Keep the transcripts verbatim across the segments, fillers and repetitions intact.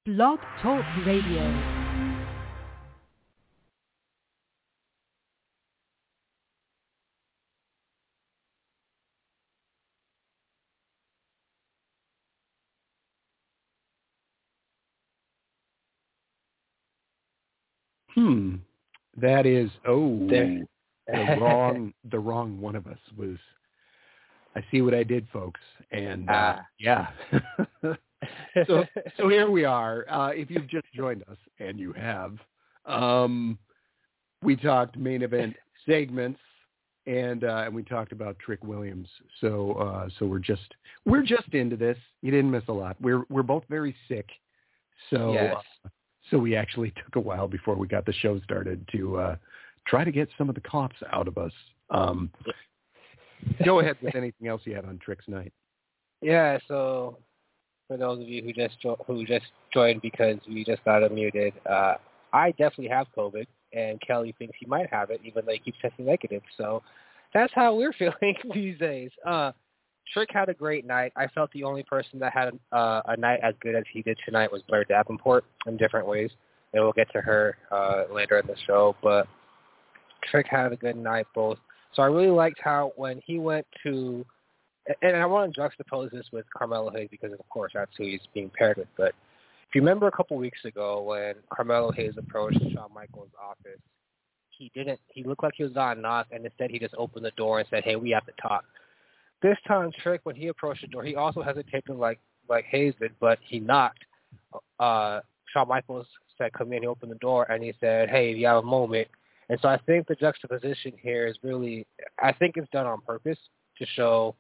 Blog Talk Radio. Hmm. That is oh There. the wrong the wrong one of us was. I see what I did, folks, and uh, Ah. yeah. so so here we are. Uh, if you've just joined us, and you have, um, we talked main event segments, and uh, and we talked about Trick Williams. So uh, so we're just we're just into this. You didn't miss a lot. We're we're both very sick, so. Yes. Uh, So we actually took a while before we got the show started to uh, try to get some of the coughs out of us. Um, go ahead with anything else you had on Trick's night. Yeah. So for those of you who just jo- who just joined because we just got unmuted, uh, I definitely have COVID, and Kelly thinks he might have it, even though he keeps testing negative. So that's how we're feeling these days. Uh, Trick had a great night. I felt the only person that had uh, a night as good as he did tonight was Blair Davenport in different ways, and we'll get to her uh, later in the show. But Trick had a good night both. So I really liked how when he went to, and I want to juxtapose this with Carmelo Hayes because, of course, that's who he's being paired with. But if you remember a couple weeks ago when Carmelo Hayes approached Shawn Michaels' office, he didn't. He looked like he was on a knock, and instead he just opened the door and said, "Hey, we have to talk." This time, Trick, when he approached the door, he also hesitated like like Hayes did, but he knocked. Uh, Shawn Michaels said, "Come in." He opened the door, and he said, "Hey, if you have a moment." And so I think the juxtaposition here is really, I think it's done on purpose to show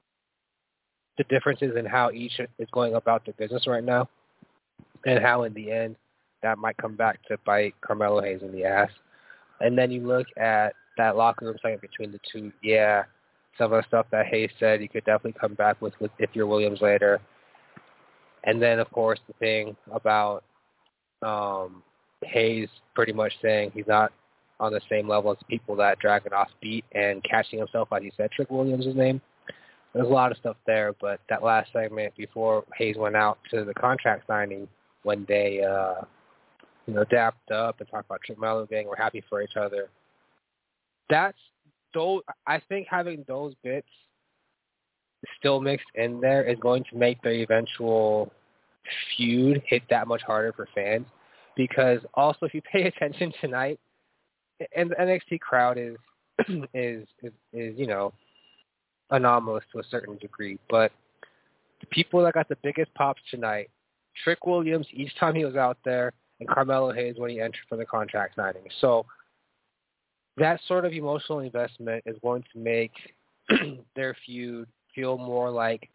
the differences in how each is going about their business right now and how, in the end, that might come back to bite Carmelo Hayes in the ass. And then you look at that locker room segment between the two, yeah, some of the stuff that Hayes said you could definitely come back with, with if you're Williams later. And then, of course, the thing about um, Hayes pretty much saying he's not on the same level as people that Dragunov beat and catching himself, as he said, Trick Williams' name. There's a lot of stuff there, but that last segment before Hayes went out to the contract signing when they, uh, you know, dapped up and talked about Trick Mello gang, we're happy for each other. That's Those, I think having those bits still mixed in there is going to make the eventual feud hit that much harder for fans. Because also, if you pay attention tonight, and the N X T crowd is is is, is you know anomalous to a certain degree, but the people that got the biggest pops tonight, Trick Williams each time he was out there, and Carmelo Hayes when he entered for the contract signing. So that sort of emotional investment is going to make their feud feel more like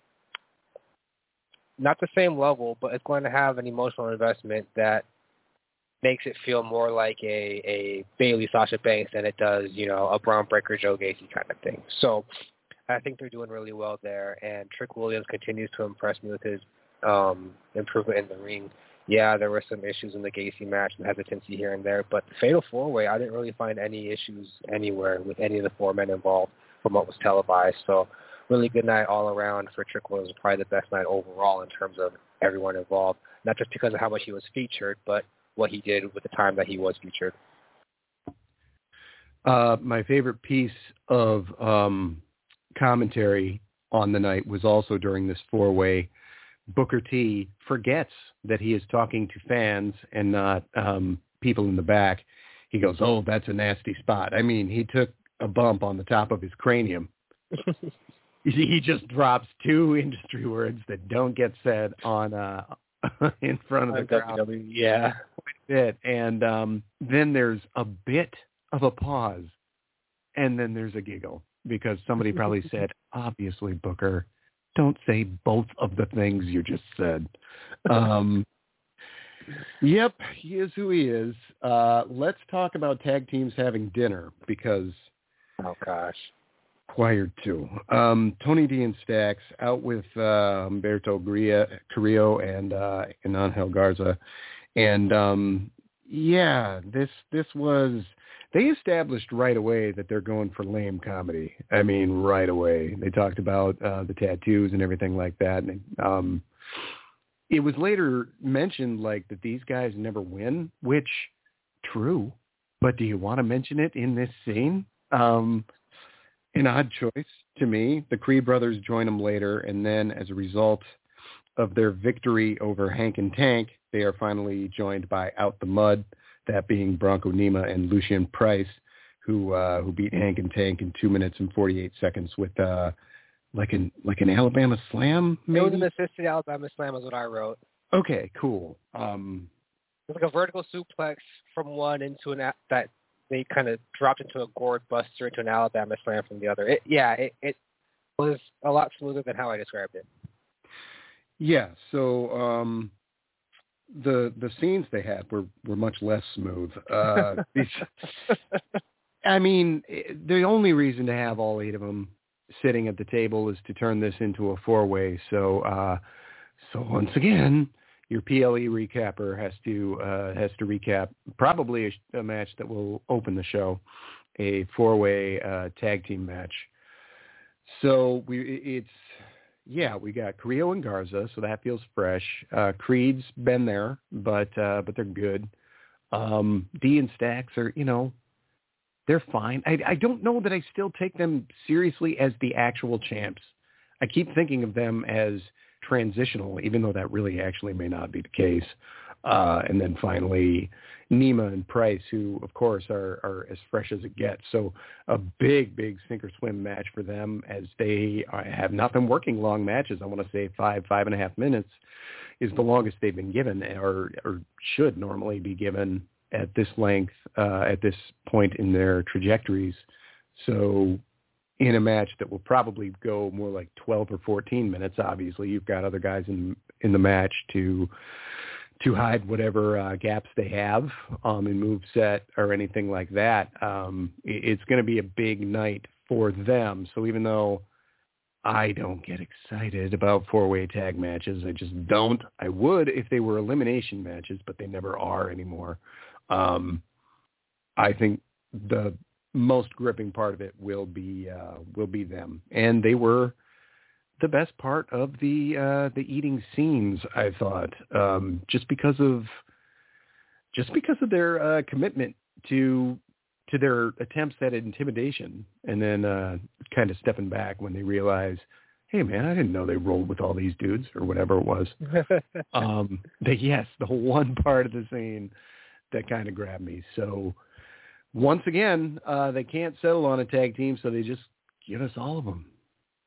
not the same level, but it's going to have an emotional investment that makes it feel more like a, a Bayley Sasha Banks than it does, you know, a Braun Breaker Joe Gacy kind of thing. So I think they're doing really well there, and Trick Williams continues to impress me with his um, improvement in the ring. Yeah, there were some issues in the Gacy match and hesitancy here and there, but the Fatal four-way, I didn't really find any issues anywhere with any of the four men involved from what was televised. So really good night all around for Trick Williams, probably the best night overall in terms of everyone involved, not just because of how much he was featured, but what he did with the time that he was featured. Uh, my favorite piece of um, commentary on the night was also during this four-way. Booker T forgets that he is talking to fans and not um, people in the back. He goes, "Oh, that's a nasty spot." I mean, he took a bump on the top of his cranium. He just drops two industry words that don't get said on uh, in front of the crowd. W W E, yeah. Quite a bit. And um, then there's a bit of a pause, and then there's a giggle because somebody probably said, "Obviously, Booker, don't say both of the things you just said." Um, yep, he is who he is. Uh, let's talk about tag teams having dinner because, oh gosh, required to. Um, Tony D and Stax out with uh, Humberto Gria, Carrillo and uh, and Angel Garza, and um, yeah, this this was. They established right away that they're going for lame comedy. I mean, right away. They talked about uh, the tattoos and everything like that. And, um, it was later mentioned like that these guys never win, which true. But do you want to mention it in this scene? Um, an odd choice to me. The Creed brothers join them later, and then as a result of their victory over Hank and Tank, they are finally joined by Out the Mud, that being Bronco Nima and Lucien Price, who uh, who beat Hank and Tank in two minutes and forty-eight seconds with uh, like an like an Alabama Slam. Maybe? It was an assisted Alabama Slam, is what I wrote. Okay, cool. Um, It was like a vertical suplex from one into an a- that they kind of dropped into a gourd buster into an Alabama Slam from the other. It, yeah, it, it was a lot smoother than how I described it. Yeah, so um, the the scenes they had were, were much less smooth. Uh, these, I mean, the only reason to have all eight of them sitting at the table is to turn this into a four-way. So, uh, so once again, your P L E recapper has to uh, has to recap probably a, a match that will open the show, a four-way uh, tag team match. So we it's yeah we got Carrillo and Garza, so that feels fresh. Uh, Creed's been there, but uh, but they're good. Um, D and Stax are you know they're fine. I I don't know that I still take them seriously as the actual champs. I keep thinking of them as transitional, even though that really actually may not be the case. Uh, and then finally, Nima and Price, who, of course, are, are as fresh as it gets. So a big, big sink or swim match for them as they have not been working long matches. I want to say five, five and a half minutes is the longest they've been given or, or should normally be given at this length, uh, at this point in their trajectories. So in a match that will probably go more like twelve or fourteen minutes, obviously you've got other guys in in the match to to hide whatever uh, gaps they have um, in moveset or anything like that. Um, it, it's going to be a big night for them. So even though I don't get excited about four-way tag matches, I just don't. I would if they were elimination matches, but they never are anymore. Um, I think the most gripping part of it will be uh, will be them, and they were the best part of the uh, the eating scenes. I thought um, just because of just because of their uh, commitment to to their attempts at intimidation, and then uh, kind of stepping back when they realize, hey man, I didn't know they rolled with all these dudes or whatever it was. um, but yes, the one part of the scene that kind of grabbed me. So. Once again, uh, they can't settle on a tag team, so they just give us all of them.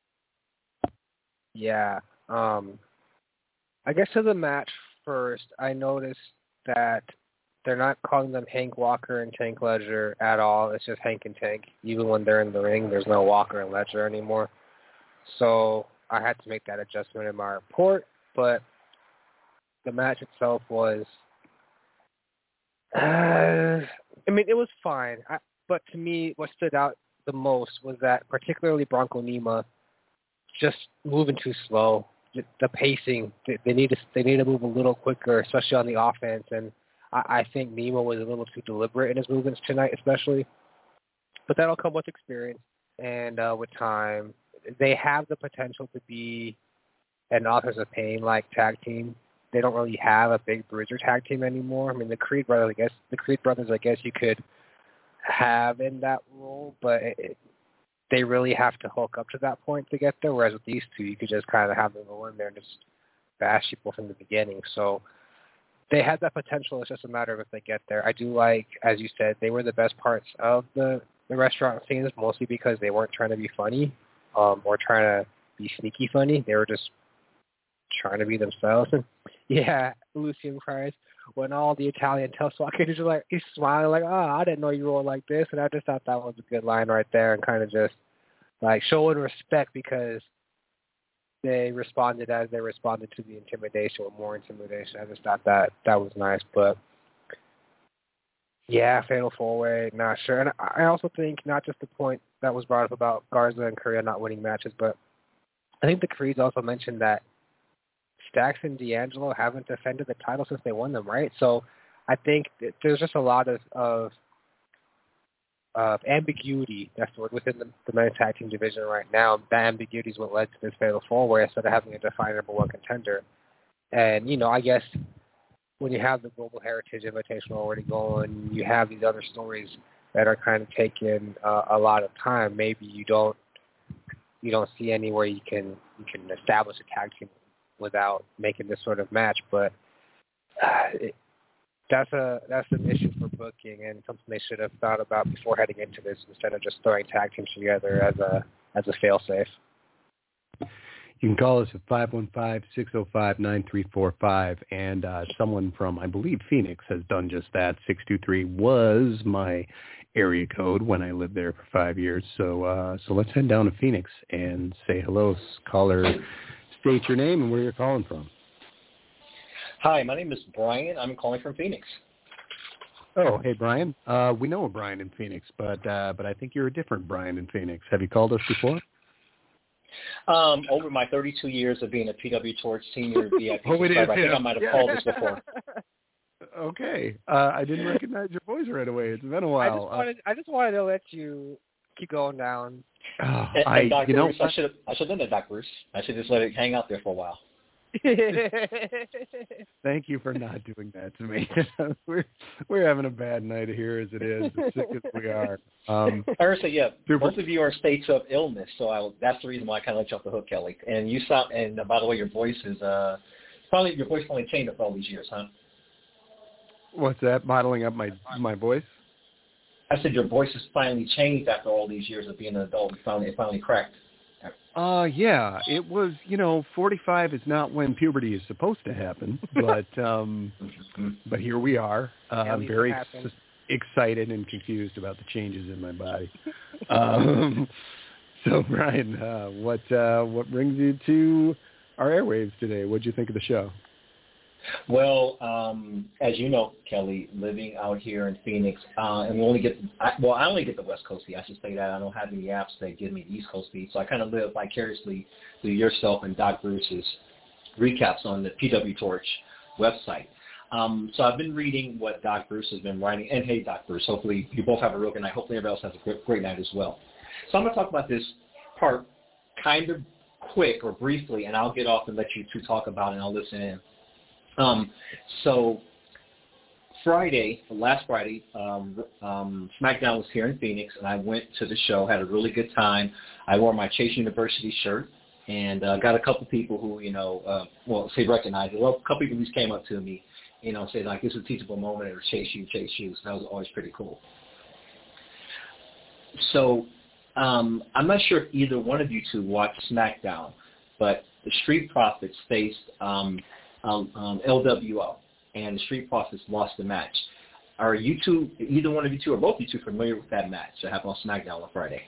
Yeah. Um, I guess to the match first, I noticed that they're not calling them Hank Walker and Tank Ledger at all. It's just Hank and Tank. Even when they're in the ring, there's no Walker and Ledger anymore. So I had to make that adjustment in my report, but the match itself was... Uh, I mean, it was fine, I, but to me, what stood out the most was that particularly Bronco Nima just moving too slow. The pacing, they, they need to they need to move a little quicker, especially on the offense. And I, I think Nima was a little too deliberate in his movements tonight, especially. But that'll come with experience and uh, with time. They have the potential to be an Authors of Pain like tag team. They don't really have a big bruiser tag team anymore. I mean, the Creed brothers, I guess, the Creed brothers, I guess you could have in that role, but it, it, they really have to hook up to that point to get there. Whereas with these two, you could just kind of have them go in there and just bash people from the beginning. So they had that potential. It's just a matter of if they get there. I do like, as you said, they were the best parts of the, the restaurant scenes, mostly because they weren't trying to be funny um, or trying to be sneaky funny. They were just trying to be themselves. And yeah, Lucien Price, when all the Italian Tesla kids are like, he's smiling like, oh, I didn't know you rolled like this. And I just thought that was a good line right there and kind of just like showing respect because they responded as they responded to the intimidation with more intimidation. I just thought that that was nice. But yeah, Fatal Four-Way, not sure. And I also think not just the point that was brought up about Garza and Correa not winning matches, but I think the Creeds also mentioned that Stax and D'Angelo haven't defended the title since they won them, right? So I think there's just a lot of, of, of ambiguity, that's the word, within the, the men's tag team division right now. That ambiguity is what led to this Fatal Four-Way instead of having a defined number one contender. And, you know, I guess when you have the Global Heritage Invitational already going, you have these other stories that are kind of taking uh, a lot of time. Maybe you don't you don't see anywhere you can you can establish a tag team without making this sort of match. But uh, it, that's a that's an issue for booking and something they should have thought about before heading into this instead of just throwing tag teams together as a as a fail-safe. You can call us at five one five, six oh five, nine three four five, and uh, someone from, I believe, Phoenix has done just that. six two three was my area code when I lived there for five years. So uh, so let's head down to Phoenix and say hello. Caller, state your name and where you're calling from. Hi, my name is Brian. I'm calling from Phoenix. Oh, hey, Brian. Uh, we know a Brian in Phoenix, but uh, but I think you're a different Brian in Phoenix. Have you called us before? Um, over my thirty-two years of being a P W Torch senior V I P oh, subscriber, is, I think yeah. I might have yeah. called this before. Okay. Uh, I didn't recognize your voice right away. It's been a while. I just wanted, I just wanted to let you keep going down. Uh, and, I, and Doctor you know, Bruce, I should have I should have done that, Doctor Bruce. I should just let it hang out there for a while. Thank you for not doing that to me. we're we're having a bad night here as it is, as sick as we are. Um, I heard say, yeah, super. both of you are in states of illness, so I, that's the reason why I kind of let you off the hook, Kelly. And you sound, and uh, by the way, your voice is uh, probably your voice only changed after all these years, huh? What's that? Modeling up my my voice? I said your voice has finally changed after all these years of being an adult. You finally, it finally cracked. Uh, yeah, it was, you know, forty-five is not when puberty is supposed to happen, but um, but here we are. Uh, I'm very ex- excited and confused about the changes in my body. um, so, Brian, uh, what uh, what brings you to our airwaves today? What did you think of the show? Well, um, as you know, Kelly, living out here in Phoenix, uh, and we only get, I, well, I only get the West Coast feed. I should say that. I don't have any apps that give me the East Coast feed. So I kind of live vicariously through yourself and Doc Bruce's recaps on the P W Torch website. Um, so I've been reading what Doc Bruce has been writing. And hey, Doc Bruce, hopefully you both have a real good night. Hopefully everybody else has a great, great night as well. So I'm going to talk about this part kind of quick or briefly, and I'll get off and let you two talk about it, and I'll listen in. Um, so Friday, last Friday, um, um, SmackDown was here in Phoenix, and I went to the show, had a really good time. I wore my Chase University shirt, and uh, got a couple people who, you know, uh, well, say recognized it. Well, a couple people just came up to me, you know, said, like, this is a teachable moment, or Chase you, Chase you. So that was always pretty cool. So um, I'm not sure if either one of you two watched SmackDown, but the Street Profits faced um, Um, um, L W O, and the Street Profits lost the match. Are you two, either one of you two or both of you two, familiar with that match that happened on SmackDown on Friday?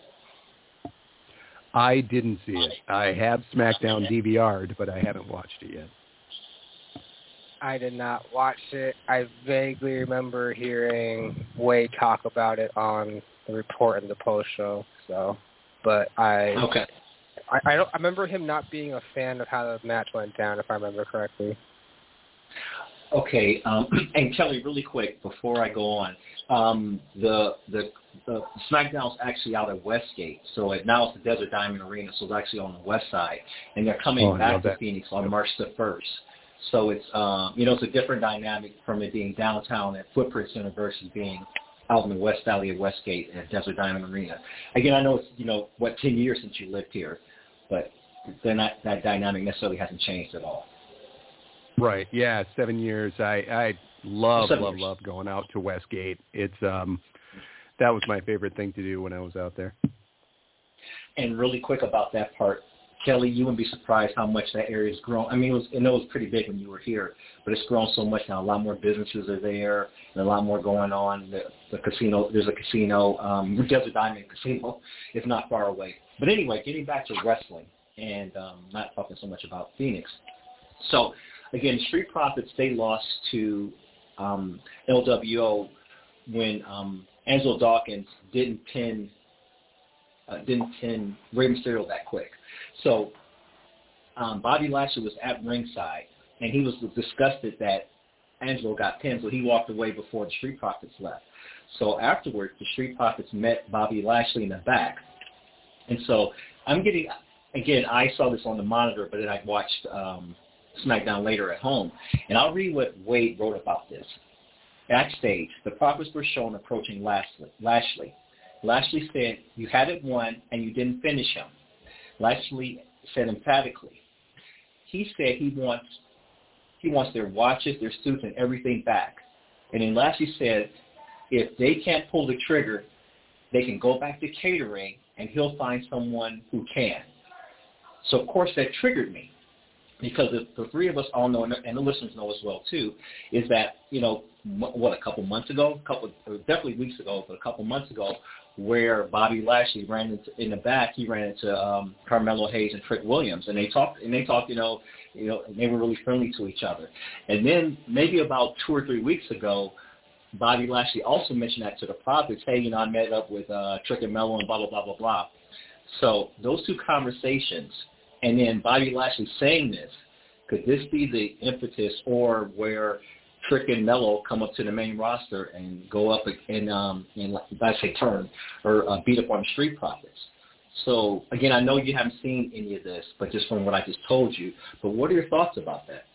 I didn't see it. I have SmackDown D V R'd, but I haven't watched it yet. I did not watch it. I vaguely remember hearing Wade talk about it on the report and the post show. So, but I okay. I, I don't. I remember him not being a fan of how the match went down, if I remember correctly. Okay, um, and Kelly, really quick before I go on, um, the the the SmackDown's actually out at Westgate, so it, now it's the Desert Diamond Arena, so it's actually on the west side, and they're coming oh, back to that. Phoenix on March the first. So it's um, you know it's a different dynamic from it being downtown at Footprint Center versus being out in the West Valley of Westgate at Desert Diamond Arena. Again, I know it's you know what ten years since you lived here. But then that, that dynamic necessarily hasn't changed at all. Right. Yeah. Seven years. I, I love, Seven love, years. love going out to Westgate. It's um, that was my favorite thing to do when I was out there. And really quick about that part, Kelly, you wouldn't be surprised how much that area has grown. I mean, it was, I know it was pretty big when you were here, but it's grown so much now. A lot more businesses are there, and a lot more going on. The, the casino, there's a casino, um, Desert Diamond Casino, is not far away. But anyway, getting back to wrestling and um, not talking so much about Phoenix. So, again, Street Profits, they lost to um, L W O when um, Angelo Dawkins didn't pin uh, didn't pin Rey Mysterio that quick. So um, Bobby Lashley was at ringside, and he was disgusted that Angelo got pinned, so he walked away before the Street Profits left. So afterwards, the Street Profits met Bobby Lashley in the back. And so I'm getting, again, I saw this on the monitor, but then I watched um, SmackDown later at home. And I'll read what Wade wrote about this. Backstage, the Profits were shown approaching Lashley. Lashley. Lashley said, "You had it won and you didn't finish him." Lashley said emphatically, he said he wants he wants their watches, their suits, and everything back. And then Lashley said, if they can't pull the trigger, they can go back to catering and he'll find someone who can. So, of course, that triggered me because the, the three of us all know, and the listeners know as well, too, is that, you know, what, a couple months ago, a couple, definitely weeks ago, but a couple months ago, where Bobby Lashley ran into, in the back, he ran into um, Carmelo Hayes and Trick Williams, and they talked, and they talked, you know, you know, and they were really friendly to each other. And then maybe about two or three weeks ago, Bobby Lashley also mentioned that to the Profits. Hey, you know, I met up with uh, Trick and Melo and blah blah blah blah blah. So those two conversations, and then Bobby Lashley saying this, could this be the impetus or where Trick and Melo come up to the main roster and go up and, um, and I say turn, or uh, beat up on the Street Profits? So, again, I know you haven't seen any of this, but just from what I just told you, but what are your thoughts about that?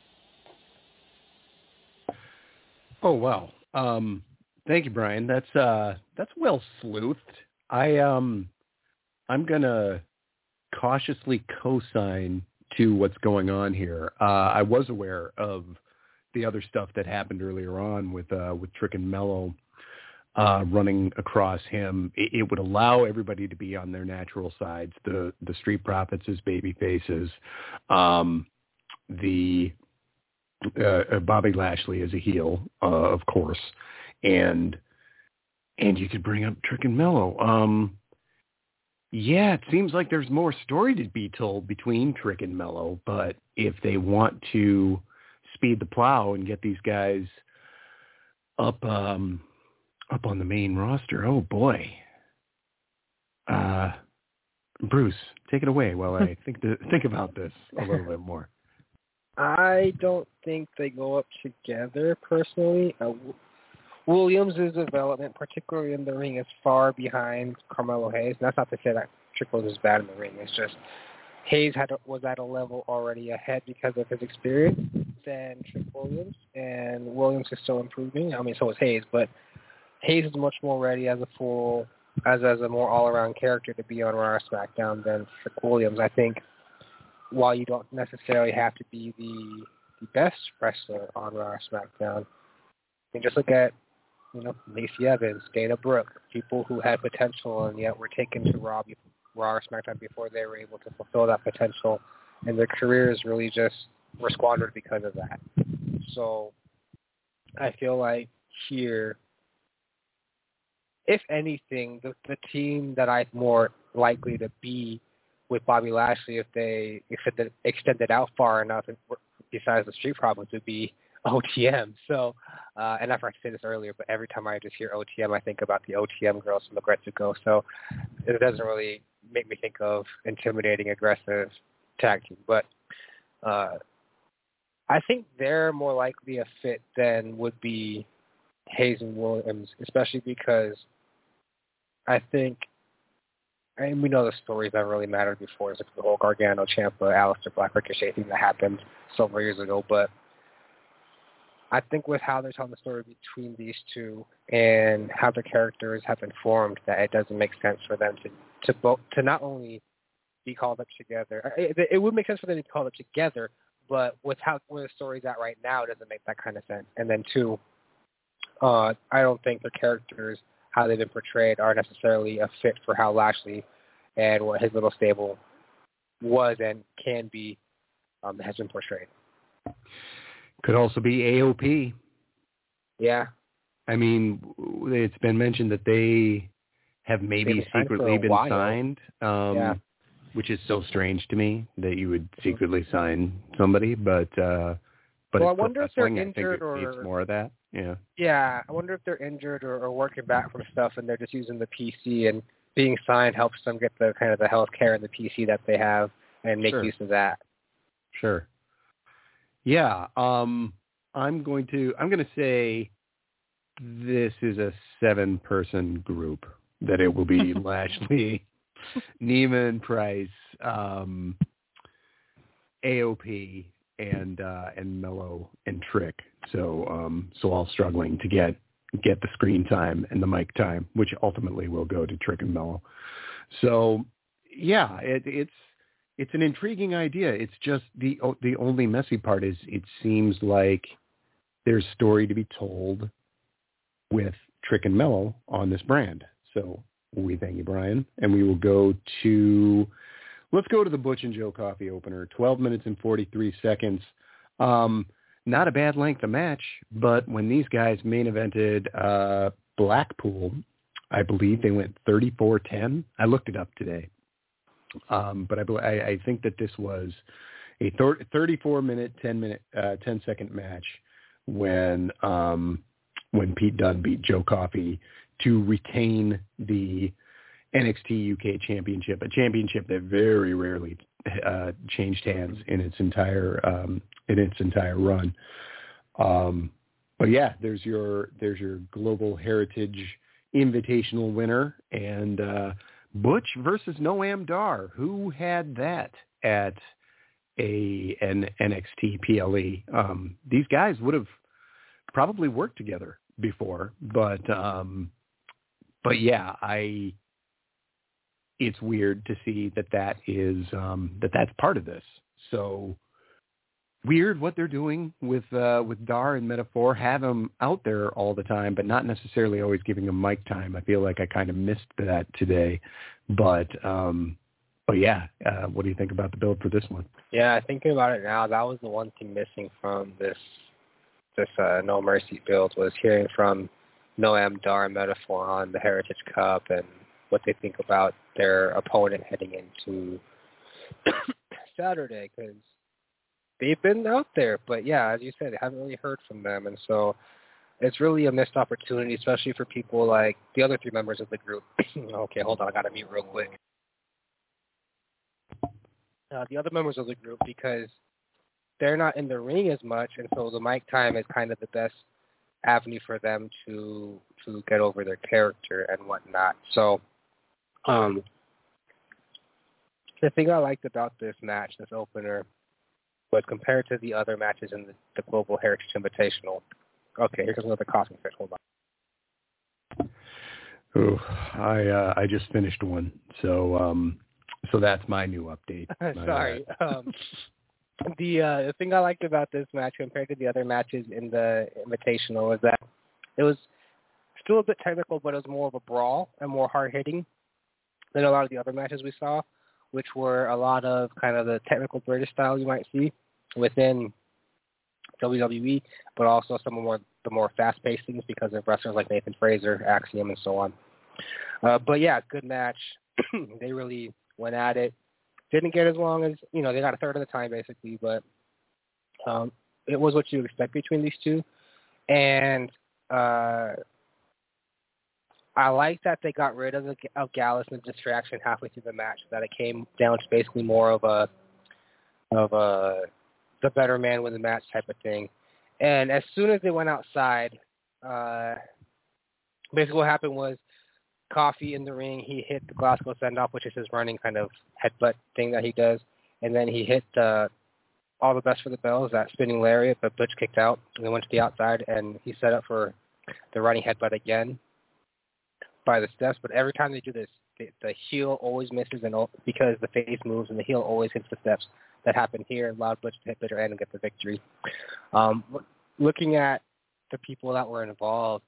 Oh, wow. Um, thank you, Brian. That's uh, that's well sleuthed. I, um, I'm going to cautiously co-sign to what's going on here. Uh, I was aware of the other stuff that happened earlier on with uh, with Trick and Melo uh, running across him. It, it would allow everybody to be on their natural sides. The the Street Profits as baby faces, um, the uh, Bobby Lashley as a heel, uh, of course, and and you could bring up Trick and Melo. Um, yeah, it seems like there's more story to be told between Trick and Melo, but if they want to speed the plow and get these guys up um, up on the main roster, oh boy. Uh, Bruce, take it away while I think to, think about this a little bit more. I don't think they go up together personally. Uh, Williams' development, particularly in the ring, is far behind Carmelo Hayes. And that's not to say that Trick Williams is bad in the ring. It's just Hayes had was at a level already ahead because of his experience than Trick Williams, and Williams is still improving. I mean, so is Hayes, but Hayes is much more ready as a full, as as a more all-around character to be on Raw or SmackDown than Trick Williams. I think while you don't necessarily have to be the the best wrestler on Raw or SmackDown, you can just look at, you know, Lacey Evans, Dana Brooke, people who had potential and yet were taken to Raw, Raw or SmackDown before they were able to fulfill that potential, and their careers really just were squandered because of that. So I feel like here, if anything, the, the team that I'm more likely to be with Bobby Lashley, if they extended, extended out far enough, besides the Street Profits, would be O T M. So, uh, and I forgot to say this earlier, but every time I just hear O T M, I think about the O T M girls from Aggressive. So it doesn't really make me think of intimidating, aggressive tag team. But uh, I think they're more likely a fit than would be Hayes and Williams, especially because I think, and we know the stories that really mattered before, it's like the whole Gargano, Ciampa, Aleister Black, Ricochet thing that happened several years ago, but I think with how they're telling the story between these two and how the characters have been formed, that it doesn't make sense for them to to both to not only be called up together. It, it would make sense for them to be called up together, but with how where the story's at right now, it doesn't make that kind of sense. And then two, uh, I don't think the characters, how they've been portrayed, are necessarily a fit for how Lashley and what his little stable was and can be um, has been portrayed. Could also be A O P. Yeah. I mean, it's been mentioned that they have maybe been secretly been while. signed, um, yeah. which is so strange to me that you would secretly sign somebody. But uh, but well, I wonder if they're injured or needs more of that. Yeah. Yeah, I wonder if they're injured or, or working back from stuff, and they're just using the P C, and being signed helps them get the kind of the health care and the P C that they have and make sure. use of that. Sure. Yeah, um, I'm going to I'm going to say this is a seven-person group. That it will be Lashley, Neiman, Price, um, A O P, and uh, and Mello and Trick. So um, so all struggling to get get the screen time and the mic time, which ultimately will go to Trick and Mello. So yeah, it, it's it's an intriguing idea. It's just the the only messy part is it seems like there's story to be told with Trick and Mello on this brand. So we thank you, Brian, and we will go to let's go to the Butch and Joe Coffey opener. twelve minutes and forty-three seconds. Um, not a bad length of match, but when these guys main evented uh, Blackpool, I believe they went thirty-four ten. I looked it up today. Um, but I, I, I think that this was a thirty-four minute, ten minute, uh, ten second match when um, when Pete Dunne beat Joe Coffey to retain the N X T U K championship, a championship that very rarely uh, changed hands in its entire um, in its entire run. Um, but yeah, there's your there's your Global Heritage Invitational winner, and uh, Butch versus Noam Dar. Who had that at a an N X T P L E? Um, these guys would have probably worked together before, but um, but yeah, I. It's weird to see that that is um, that that's part of this. So weird what they're doing with uh, with Dar and Metaphor. Have him out there all the time, but not necessarily always giving him mic time. I feel like I kind of missed that today. But um, but yeah, uh, what do you think about the build for this one? Yeah, thinking about it now, that was the one thing missing from this this uh, No Mercy build was hearing from Noam Dar and Metaphor on the Heritage Cup and what they think about their opponent heading into Saturday, because they've been out there. But yeah, as you said, I haven't really heard from them. And so it's really a missed opportunity, especially for people like the other three members of the group. Okay, hold on. I got to mute real quick. Uh, the other members of the group, because they're not in the ring as much, and so the mic time is kind of the best avenue for them to to get over their character and whatnot. So Um, the thing I liked about this match, this opener, was compared to the other matches in the, the Global Heritage Invitational. Okay, here's another coughing fit. Hold on. Oh, I uh, I just finished one, so um, so that's my new update. Sorry. um, the uh, the thing I liked about this match compared to the other matches in the Invitational was that it was still a bit technical, but it was more of a brawl and more hard hitting than a lot of the other matches we saw, which were a lot of kind of the technical British style you might see within W W E, but also some of more the more fast-paced things because of wrestlers like Nathan Fraser, Axiom, and so on. Uh, but yeah, good match. They really went at it. Didn't get as long as, you know, they got a third of the time basically, but um, it was what you expect between these two. And uh, I like that they got rid of the of Gallus and the distraction halfway through the match. That it came down to basically more of a of a the better man win the match type of thing. And as soon as they went outside, uh, basically what happened was Coffey in the ring. He hit the Glasgow send off, which is his running kind of headbutt thing that he does, and then he hit uh, all the best for the bells, that spinning lariat, but Butch kicked out and then went to the outside, and he set up for the running headbutt again by the steps. But every time they do this, the, the heel always misses, and because the face moves and the heel always hits the steps. That happened here, allowed Butch to hit bitter end and get the victory. Um, looking at the people that were involved,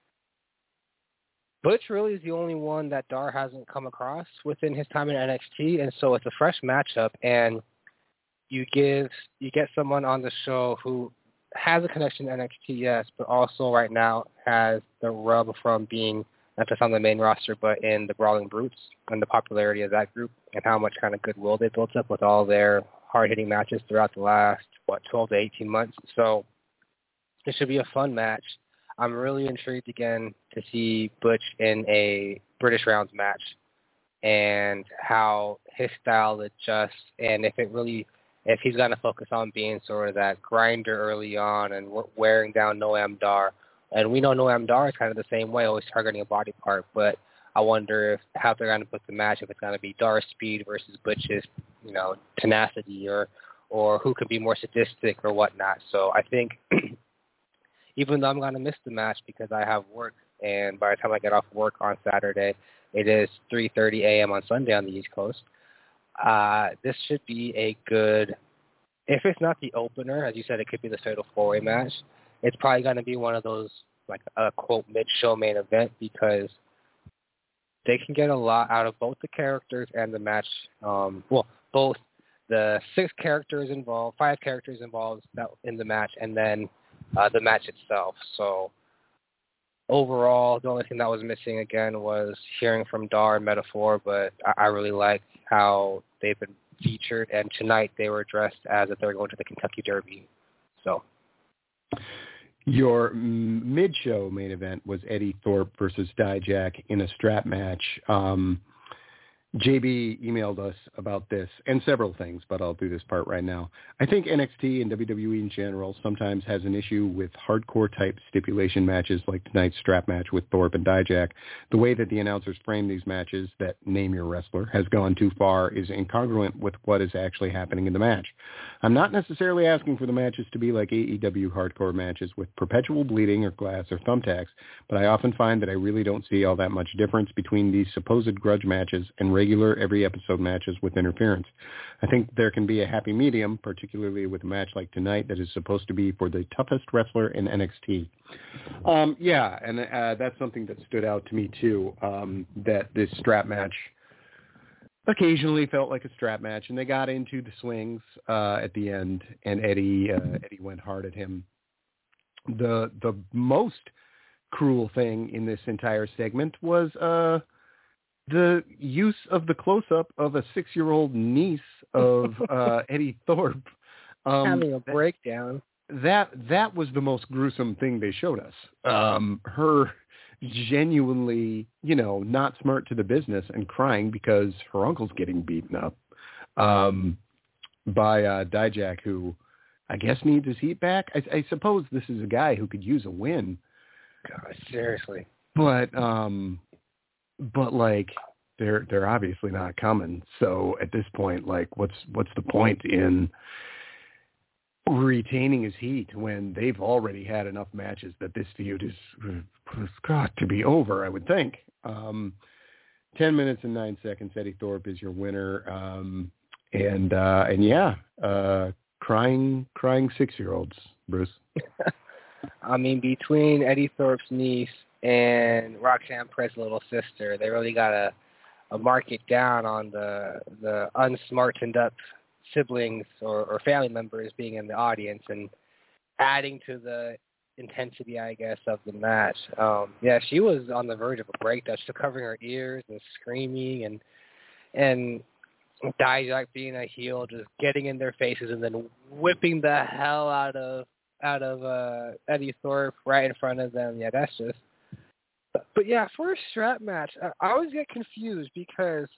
Butch really is the only one that Dar hasn't come across within his time in N X T, and so it's a fresh matchup, and you give you get someone on the show who has a connection to N X T, yes, but also right now has the rub from being not just on the main roster, but in the Brawling Brutes and the popularity of that group and how much kind of goodwill they built up with all their hard-hitting matches throughout the last, what, twelve to eighteen months. So it should be a fun match. I'm really intrigued again to see Butch in a British Rounds match and how his style adjusts, and if it really, if he's going to focus on being sort of that grinder early on and wearing down Noam Dar. And we know Noam Dar is kind of the same way, always targeting a body part, but I wonder if how they're going to put the match, if it's going to be Dar's speed versus Butch's, you know, tenacity, or or who can be more sadistic or whatnot. So I think even though I'm going to miss the match because I have work, and by the time I get off work on Saturday, it is three thirty a.m. on Sunday on the East Coast, uh, this should be a good, if it's not the opener, as you said, it could be the fatal four-way match. It's probably going to be one of those, like a, quote, mid-show main event, because they can get a lot out of both the characters and the match. Um, well, both the six characters involved, five characters involved in the match, and then uh, the match itself. So overall, the only thing that was missing again was hearing from Dar and Metaphor, but I, I really like how they've been featured, and tonight they were dressed as if they're going to the Kentucky Derby. So your mid-show main event was Eddie Thorpe versus Dijak in a strap match. Um, J B emailed us about this and several things, but I'll do this part right now. I think N X T and W W E in general sometimes has an issue with hardcore-type stipulation matches like tonight's strap match with Thorpe and Dijak. The way that the announcers frame these matches that name your wrestler has gone too far is incongruent with what is actually happening in the match. I'm not necessarily asking for the matches to be like A E W hardcore matches with perpetual bleeding or glass or thumbtacks, but I often find that I really don't see all that much difference between these supposed grudge matches and regular every episode matches with interference. I think there can be a happy medium, particularly with a match like tonight that is supposed to be for the toughest wrestler in N X T. Um, yeah, and uh, that's something that stood out to me too, um, that this strap match occasionally felt like a strap match, and they got into the swings uh, at the end, and Eddie uh, Eddie went hard at him. The the most cruel thing in this entire segment was uh, the use of the close-up of a six-year-old niece of uh, Eddie Thorpe. Um, having a breakdown. That that was the most gruesome thing they showed us. Um, her genuinely, you know, not smart to the business and crying because her uncle's getting beaten up um, by uh, Dijak, who I guess needs his heat back. I, I suppose this is a guy who could use a win. God, seriously. But, um, but like, they're they're obviously not coming. So at this point, like, what's what's the point in retaining his heat when they've already had enough matches that this feud is has got to be over, I would think. Um, ten minutes and nine seconds, Eddie Thorpe is your winner. Um, and, uh, and yeah, uh, crying, crying six-year-olds, Bruce. I mean, between Eddie Thorpe's niece and Roxanne Perez's little sister, they really got to a mark it down on the, the unsmartened up siblings or, or family members being in the audience and adding to the intensity, I guess, of the match. Um, yeah, she was on the verge of a breakdown. She was covering her ears and screaming, and and Dijak being a heel, just getting in their faces and then whipping the hell out of out of uh, Eddie Thorpe right in front of them. Yeah, that's just. But, but yeah, for a strap match, I, I always get confused because.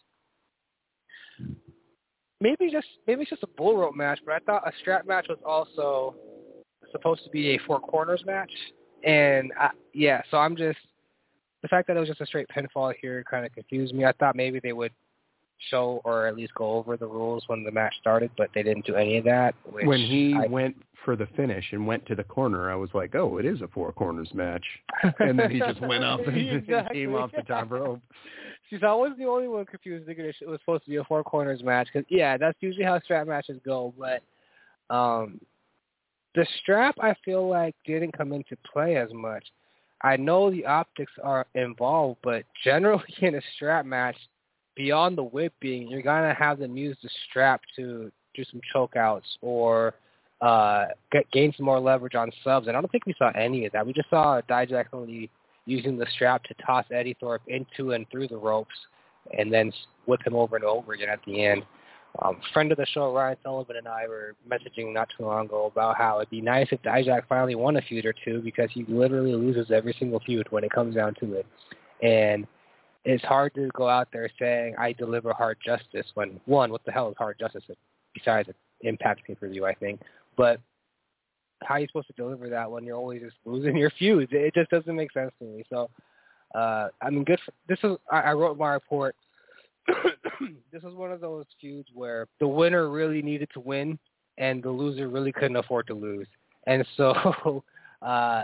Maybe just maybe it's just a bull rope match, but I thought a strap match was also supposed to be a four corners match, and I, yeah, so I'm just the fact that it was just a straight pinfall here kind of confused me. I thought maybe they would show or at least go over the rules when the match started, but they didn't do any of that. Which when he I, went for the finish and went to the corner, I was like, oh, it is a four corners match, and then he just went up and exactly. came off the top rope. See, so I wasn't the only one confused thinking it was supposed to be a four corners match. Cause, yeah, that's usually how strap matches go. But um, the strap, I feel like, didn't come into play as much. I know the optics are involved, but generally in a strap match, beyond the whipping, you're going to have them use the strap to do some chokeouts or uh, get, gain some more leverage on subs. And I don't think we saw any of that. We just saw Dijak only using the strap to toss Eddie Thorpe into and through the ropes and then whip him over and over again at the end. Um, friend of the show, Ryan Sullivan, and I were messaging not too long ago about how it'd be nice if Dijak finally won a feud or two because he literally loses every single feud when it comes down to it. And it's hard to go out there saying, I deliver hard justice when, one, what the hell is hard justice besides an Impact pay-per-view, I think. But how are you supposed to deliver that when you're always just losing your feuds? It just doesn't make sense to me. So, uh, I mean, good. For, this is I, I wrote my report. This was one of those feuds where the winner really needed to win, and the loser really couldn't afford to lose. And so uh,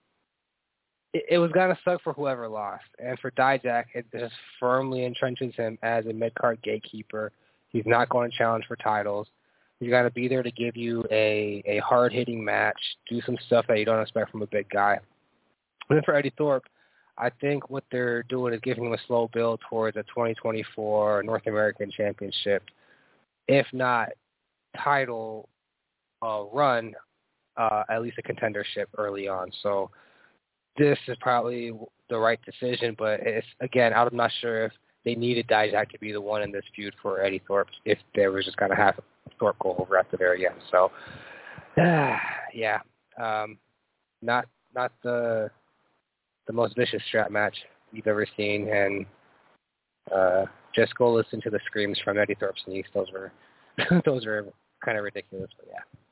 it, it was going to suck for whoever lost. And for Dijak, it just firmly entrenches him as a mid-card gatekeeper. He's not going to challenge for titles. He's got to be there to give you a, a hard-hitting match, do some stuff that you don't expect from a big guy. And then for Eddie Thorpe, I think what they're doing is giving him a slow build towards a twenty twenty-four North American Championship, if not title uh, run, uh, at least a contendership early on. So this is probably the right decision, but it's, again, I'm not sure if they needed Dijak to be the one in this feud for Eddie Thorpe if they were just going to have Thorpe go over at the very end. So, uh, yeah, um, not not the the most vicious strap match you've ever seen, and uh, just go listen to the screams from Eddie Thorpe's niece. Those were those were kind of ridiculous, but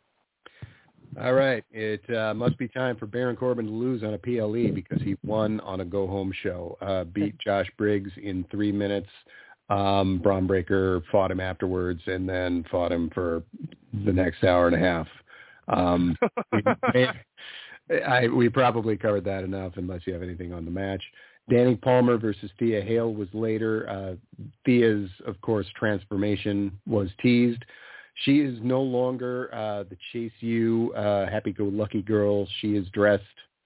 yeah. All right, it uh, must be time for Baron Corbin to lose on a P L E because he won on a go-home show. Uh, beat Josh Briggs in three minutes. Um, Braun Breaker fought him afterwards and then fought him for the next hour and a half. Um, we, I, we probably covered that enough unless you have anything on the match. Danny Palmer versus Thea Hale was later. Uh, Thea's, of course, transformation was teased. She is no longer uh, the Chase U uh, happy-go-lucky girl. She is dressed,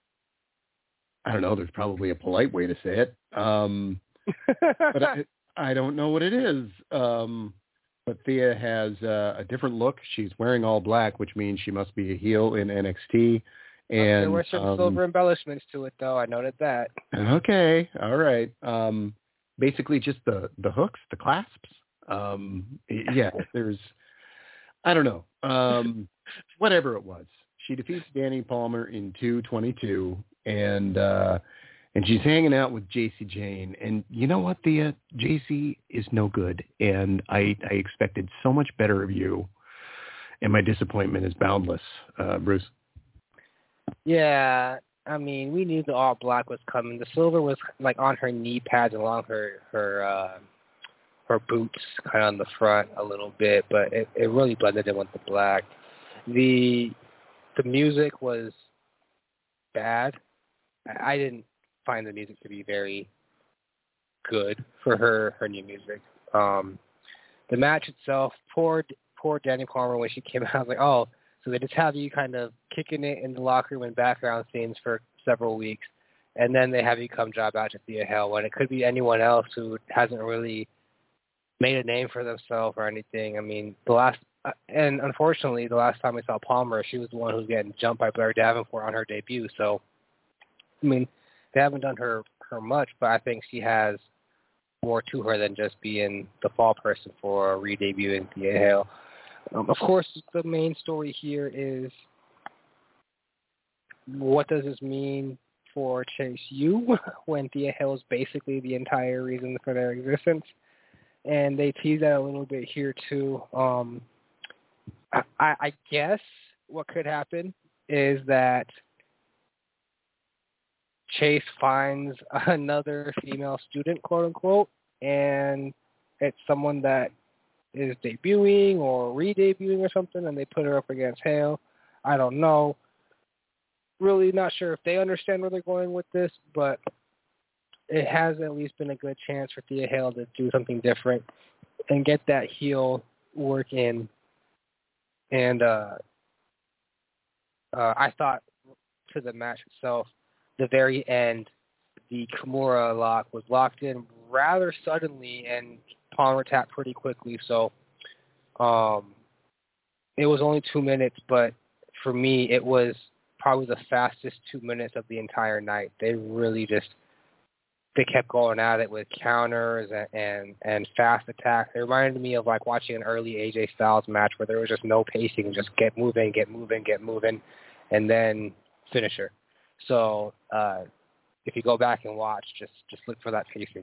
I don't know, there's probably a polite way to say it. Um, but I, I don't know what it is. Um, but Thea has uh, a different look. She's wearing all black, which means she must be a heel in N X T. And there were some um, silver embellishments to it, though. I noted that. Okay, all right. Um, basically, just the, the hooks, the clasps. Um, yeah, there's, I don't know. Um, whatever it was, she defeats Danny Palmer in two twenty-two, and uh, and she's hanging out with J C Jane. And you know what, Thea? J C is no good, and I I expected so much better of you, and my disappointment is boundless. Uh, Bruce. Yeah, I mean, we knew the all black was coming. The silver was like on her knee pads along her her uh, her boots, kind of on the front a little bit, but it, it really blended in with the black. The the music was bad. I, I didn't find the music to be very good for her her new music. Um, the match itself, poor poor Danny Palmer when she came out, I was like, oh. So they just have you kind of kicking it in the locker room and background scenes for several weeks, and then they have you come job out to Thea Hale when it could be anyone else who hasn't really made a name for themselves or anything. I mean, the last, uh, and unfortunately, the last time we saw Palmer, she was the one who was getting jumped by Blair Davenport on her debut. So, I mean, they haven't done her, her much, but I think she has more to her than just being the fall person for re-debuting Thea Hale. Um, of course, the main story here is what does this mean for Chase U when Thea Hale is basically the entire reason for their existence? And they tease that a little bit here, too. Um, I, I guess what could happen is that Chase finds another female student, quote-unquote, and it's someone that is debuting or re-debuting or something, and they put her up against Hale. I don't know. Really not sure if they understand where they're going with this, but it has at least been a good chance for Thea Hale to do something different and get that heel work in. And uh, uh, I thought to the match itself, the very end, the Kimura lock was locked in rather suddenly, and Palmer tapped pretty quickly, so um, it was only two minutes, but for me, it was probably the fastest two minutes of the entire night. They really just, they kept going at it with counters and, and, and fast attacks. It reminded me of like watching an early A J Styles match where there was just no pacing, just get moving, get moving, get moving, and then finisher. So uh, if you go back and watch, just, just look for that pacing.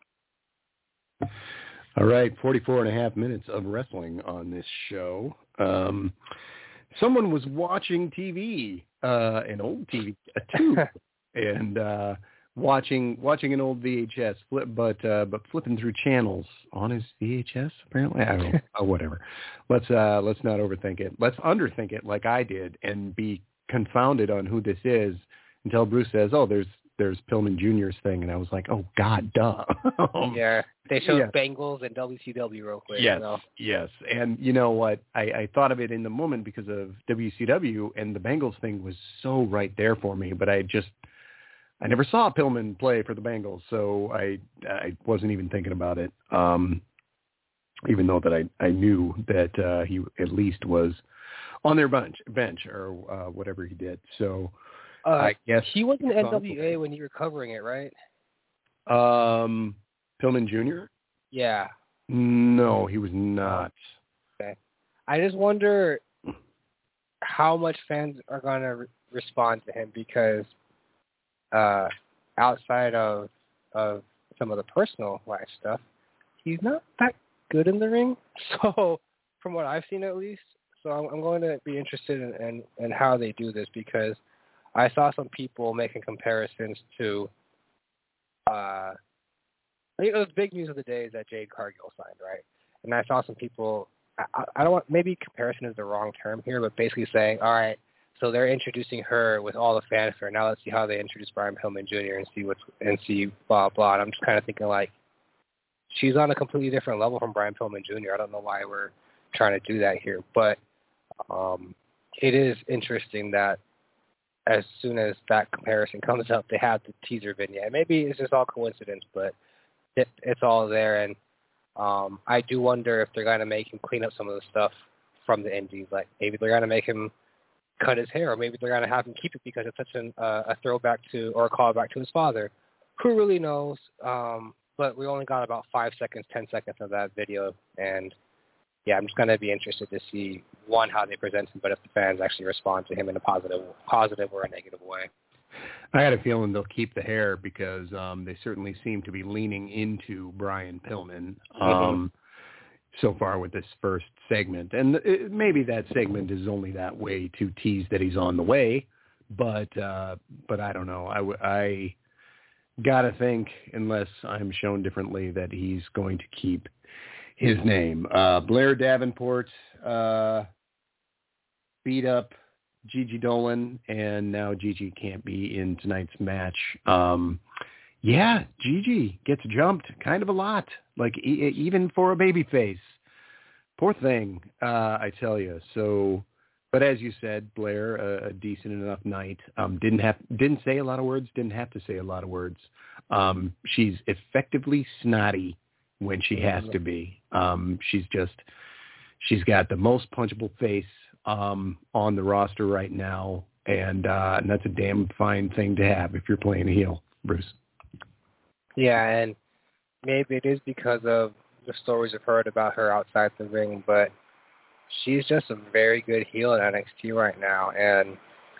All right, forty-four and a half minutes of wrestling on this show. Um, someone was watching T V, uh, an old T V, a tube, and uh, watching watching an old V H S, flip, but uh, but flipping through channels on his V H S. Apparently, I don't know. Oh, whatever. Let's uh, let's not overthink it. Let's underthink it, like I did, and be confounded on who this is until Bruce says, "Oh, there's there's Pillman Junior's thing," and I was like, "Oh God, duh." Yeah, they showed yeah. Bengals and W C W real quick. Yes, you know? yes, and you know what? I, I thought of it in the moment because of W C W, and the Bengals thing was so right there for me, but I just. I never saw Pillman play for the Bengals, so I I wasn't even thinking about it. Um, even though that I, I knew that uh, he at least was on their bench bench or uh, whatever he did. So uh, I guess he was in the N W A when you were covering it, right? Um, Pillman Junior? Yeah. No, he was not. Okay. I just wonder how much fans are going to re- respond to him because. Uh, outside of of some of the personal life stuff, he's not that good in the ring. So, from what I've seen at least, so I'm, I'm going to be interested in, in, in how they do this because I saw some people making comparisons to. Uh, it was big news of the day is that Jade Cargill signed, right? And I saw some people. I, I don't want maybe comparison is the wrong term here, but basically saying, all right. So they're introducing her with all the fanfare. Now let's see how they introduce Brian Pillman Junior and see what's and see blah blah. And I'm just kind of thinking like, she's on a completely different level from Brian Pillman Junior I don't know why we're trying to do that here, but um, it is interesting that as soon as that comparison comes up, they have the teaser vignette. Maybe it's just all coincidence, but it, it's all there. And um, I do wonder if they're going to make him clean up some of the stuff from the indies. Like maybe they're going to make him cut his hair, or maybe they're going to have him keep it because it's such an, uh, a throwback to or a callback to his father. Who really knows? Um, but we only got about five seconds, ten seconds of that video, and yeah, I'm just going to be interested to see, one, how they present him, but if the fans actually respond to him in a positive, positive or a negative way. I had a feeling they'll keep the hair because um, they certainly seem to be leaning into Brian Pillman. Um, mm-hmm. So far with this first segment. And it, maybe that segment is only that way to tease that he's on the way, but uh, but I don't know. I, I got to think, unless I'm shown differently, that he's going to keep his name. Uh, Blair Davenport uh, beat up Gigi Dolan, and now Gigi can't be in tonight's match. Um, yeah, Gigi gets jumped kind of a lot, like e- even for a babyface. Poor thing, uh, I tell you. So, but as you said, Blair, a, a decent enough night. Um, didn't have, didn't say a lot of words. Didn't have to say a lot of words. Um, she's effectively snotty when she has to be. Um, she's just, she's got the most punchable face um, on the roster right now, and, uh, and that's a damn fine thing to have if you're playing a heel, Bruce. Yeah, and maybe it is because of the stories I've heard about her outside the ring, but she's just a very good heel in N X T right now. And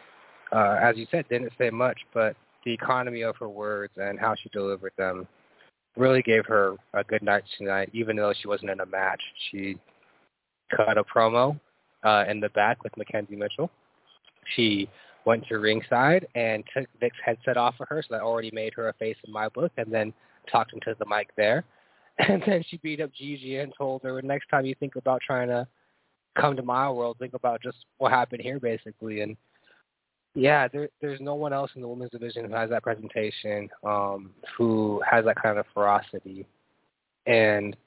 uh, as you said, didn't say much, but the economy of her words and how she delivered them really gave her a good night tonight, even though she wasn't in a match. She cut a promo uh, in the back with Mackenzie Mitchell. She went to ringside and took Vic's headset off of her, so that already made her a face in my book, and then talked into the mic there. And then she beat up Gigi and told her, next time you think about trying to come to my world, think about just what happened here, basically. And, yeah, there, there's no one else in the women's division who has that presentation, um, who has that kind of ferocity. And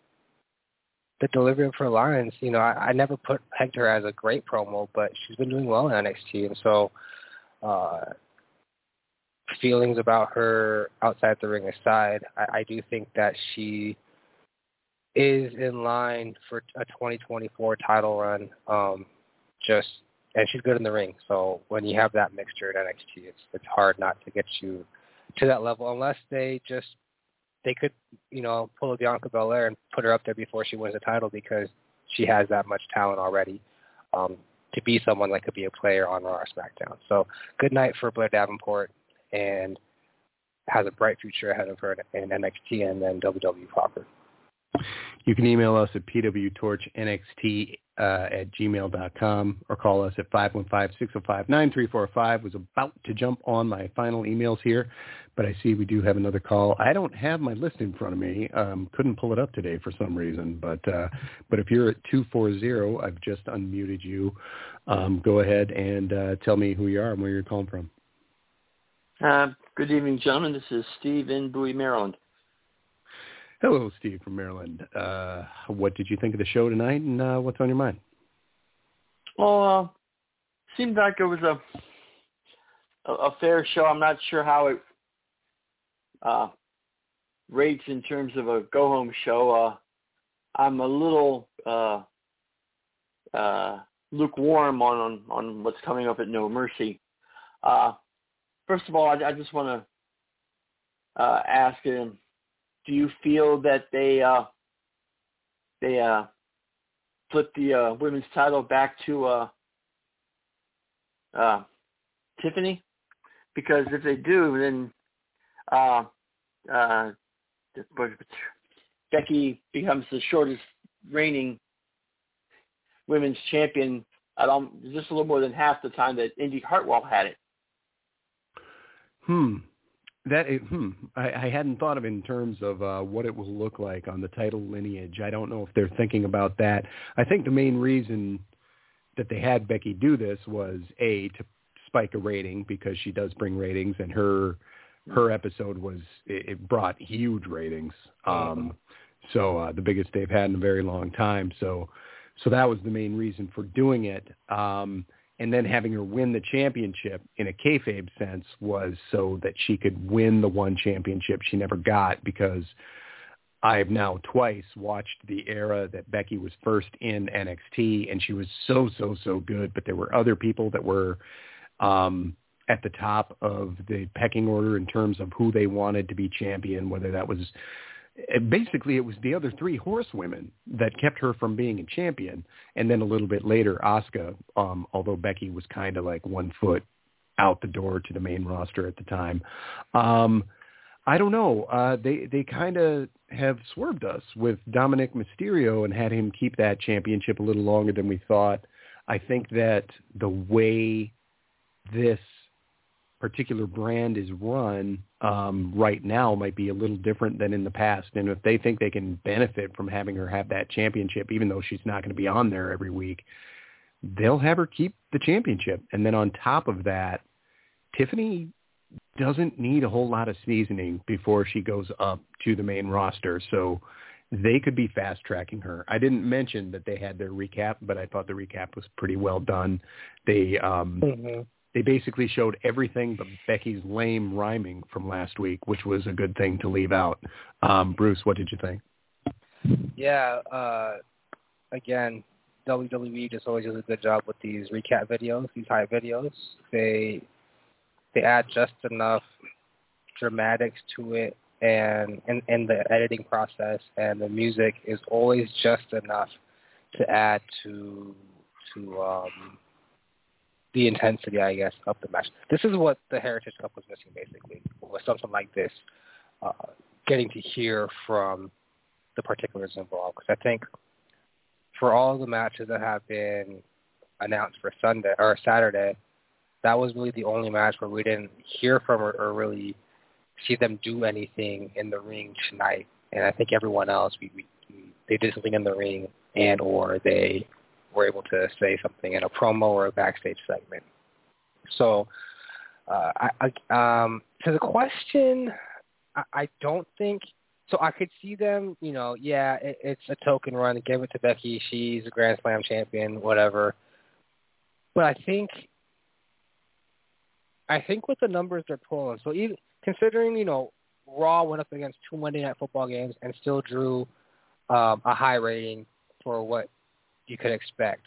the delivery of her lines, you know, I, I never put pegged her as a great promo, but she's been doing well in N X T. And so uh, feelings about her outside the ring aside, I, I do think that she is in line for a twenty twenty-four title run. Um, just and she's good in the ring. So when you have that mixture at N X T, it's it's hard not to get you to that level unless they just they could, you know, pull a Bianca Belair and put her up there before she wins the title because she has that much talent already um, to be someone that could be a player on Raw or SmackDown. So good night for Blair Davenport, and has a bright future ahead of her in N X T and then W W E proper. You can email us at p w torch n x t uh, at gmail dot com or call us at five one five, six oh five, nine three four five. Was about to jump on my final emails here, but I see we do have another call. I don't have my list in front of me. Um, couldn't pull it up today for some reason, but uh, but if you're at two four zero, I've just unmuted you. Um, go ahead and uh, tell me who you are and where you're calling from. Uh, good evening, gentlemen. This is Steve in Bowie, Maryland. Hello, Steve from Maryland. Uh, what did you think of the show tonight, and uh, what's on your mind? Well, uh, seemed like it was a, a a fair show. I'm not sure how it uh, rates in terms of a go-home show. Uh, I'm a little uh, uh, lukewarm on, on, on what's coming up at No Mercy. Uh, first of all, I, I just want to uh, ask him, do you feel that they uh, they uh, flipped the uh, women's title back to uh, uh, Tiffany? Because if they do, then uh, uh, Becky becomes the shortest reigning women's champion at um, just a little more than half the time that Indy Hartwell had it. Hmm. That hmm, I, I hadn't thought of it in terms of uh, what it will look like on the title lineage. I don't know if they're thinking about that. I think the main reason that they had Becky do this was A, to spike a rating, because she does bring ratings, and her her episode was it, it brought huge ratings. Um, so uh, the biggest they've had in a very long time. So so that was the main reason for doing it. Um, And then having her win the championship in a kayfabe sense was so that she could win the one championship she never got, because I've now twice watched the era that Becky was first in N X T, and she was so, so, so good. But there were other people that were um, at the top of the pecking order in terms of who they wanted to be champion, whether that was – basically, it was the other three horsewomen that kept her from being a champion. And then a little bit later, Asuka, um, although Becky was kind of like one foot out the door to the main roster at the time. Um, I don't know. Uh, they they kind of have swerved us with Dominic Mysterio and had him keep that championship a little longer than we thought. I think that the way this particular brand is run um, right now might be a little different than in the past. And if they think they can benefit from having her have that championship, even though she's not going to be on there every week, they'll have her keep the championship. And then on top of that, Tiffany doesn't need a whole lot of seasoning before she goes up to the main roster. So they could be fast tracking her. I didn't mention that they had their recap, but I thought the recap was pretty well done. They, um, mm-hmm. They basically showed everything but Becky's lame rhyming from last week, which was a good thing to leave out. Um, Bruce, what did you think? Yeah, uh, again, W W E just always does a good job with these recap videos, these high videos. They they add just enough dramatics to it, and in, in the editing process, and the music is always just enough to add to to um, the intensity, I guess, of the match. This is what the Heritage Cup was missing, basically, was something like this, uh, getting to hear from the particulars involved. Because I think for all the matches that have been announced for Sunday or Saturday, that was really the only match where we didn't hear from or, or really see them do anything in the ring tonight. And I think everyone else, we, we, we they did something in the ring, and or they were able to say something in a promo or a backstage segment. So, uh, I, I, um, to the question, I, I don't think so. I could see them, you know, yeah, it, it's a token run. Give it to Becky. She's a Grand Slam champion, whatever. But I think, I think with the numbers they're pulling, so even considering, you know, Raw went up against two Monday Night Football games and still drew um, a high rating for what you could expect.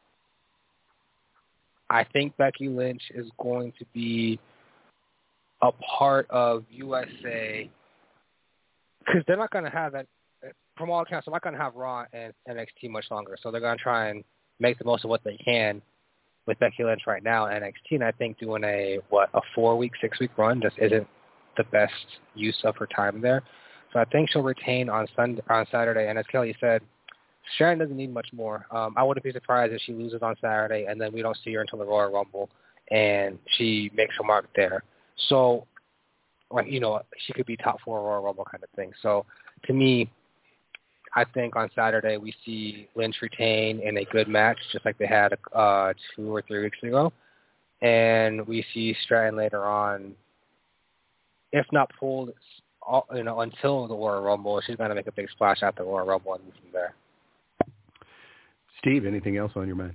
I think Becky Lynch is going to be a part of U S A, because they're not going to have that, from all accounts, they're not going to have Raw and N X T much longer. So they're going to try and make the most of what they can with Becky Lynch right now in N X T. And I think doing a, what, a four-week, six-week run just isn't the best use of her time there. So I think she'll retain on Sunday, on Saturday. And as Kelly said, Sharon doesn't need much more. Um, I wouldn't be surprised if she loses on Saturday and then we don't see her until the Royal Rumble and she makes her mark there. So, like, you know, she could be top four Royal Rumble kind of thing. So to me, I think on Saturday we see Lynch retain in a good match, just like they had uh, two or three weeks ago. And we see Stratton later on, if not pulled, you know, until the Royal Rumble. She's going to make a big splash at the Royal Rumble and move from there. Steve, anything else on your mind?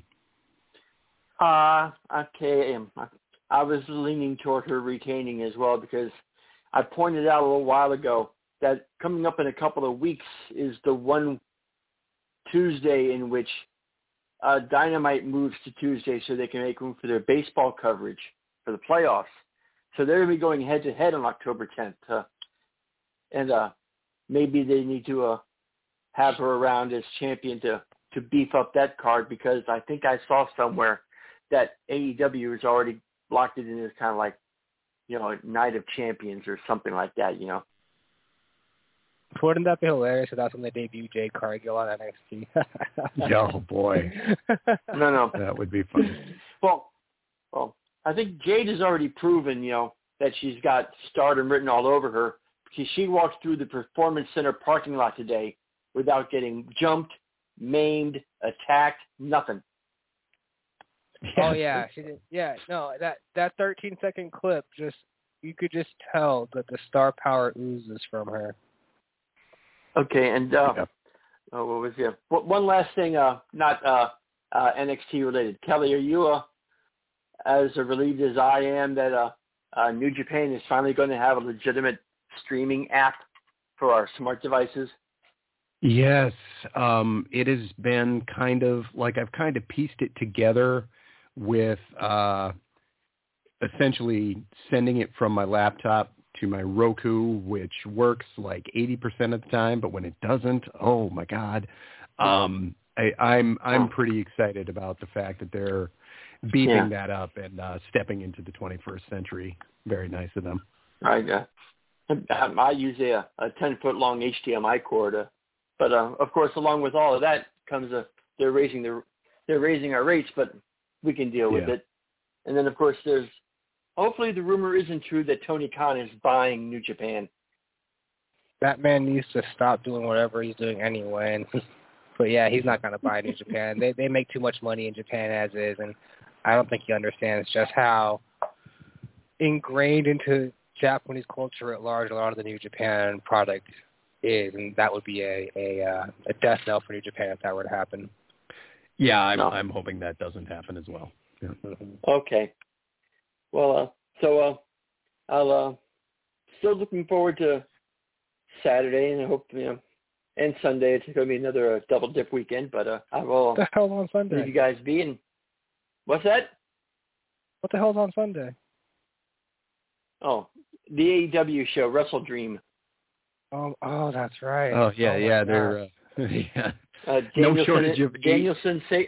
Uh, okay. I was leaning toward her retaining as well because I pointed out a little while ago that coming up in a couple of weeks is the one Tuesday in which uh, Dynamite moves to Tuesday so they can make room for their baseball coverage for the playoffs. So they're going to be going head-to-head on October tenth. Uh, and uh, maybe they need to uh, have her around as champion to, to beef up that card because I think I saw somewhere that A E W has already blocked it in as kind of like, you know, Night of Champions or something like that, you know. Wouldn't that be hilarious if that's when they debut Jade Cargill on N X T? Oh, boy. No, no. That would be fun. Well, well, I think Jade has already proven, you know, that she's got stardom written all over her because she walked through the Performance Center parking lot today without getting jumped, maimed, attacked, nothing. Oh yeah, she did. Yeah, no, that that thirteen second clip, just you could just tell that the star power oozes from her. Okay, and uh, yeah. oh, what was it? One last thing, uh, not uh, uh, N X T related. Kelly, are you uh, as relieved as I am that uh, uh, New Japan is finally going to have a legitimate streaming app for our smart devices? Yes, um, it has been kind of like I've kind of pieced it together with uh, essentially sending it from my laptop to my Roku, which works like eighty percent of the time, but when it doesn't, oh my God. Um, I, I'm, I'm pretty excited about the fact that they're beefing yeah. that up and uh, stepping into the twenty-first century. Very nice of them. I, uh, I use a, a ten foot long H D M I cord, uh, but uh, of course, along with all of that comes a, they're raising their, they're raising our rates, but we can deal with yeah. it. And then of course there's, hopefully the rumor isn't true that Tony Khan is buying New Japan. That man needs to stop doing whatever he's doing anyway. And, but yeah, he's not going to buy New Japan. They they make too much money in Japan as is, and I don't think he understands just how ingrained into Japanese culture at large a lot of the New Japan product is, and that would be a a, uh, a death knell for New Japan if that were to happen. Yeah, I'm no. I'm hoping that doesn't happen as well. Yeah. Okay. Well, uh, so uh, I'll uh, still looking forward to Saturday, and I hope you know, and Sunday. It's going to be another uh, double dip weekend, but uh, I will. What the hell on Sunday? Leave you guys be. And what's that? What the hell's on Sunday? Oh, the A E W show, Wrestle Dream. Oh, oh, that's right. Oh yeah, oh, yeah, they're uh, yeah. Uh, no shortage of Danielson, say.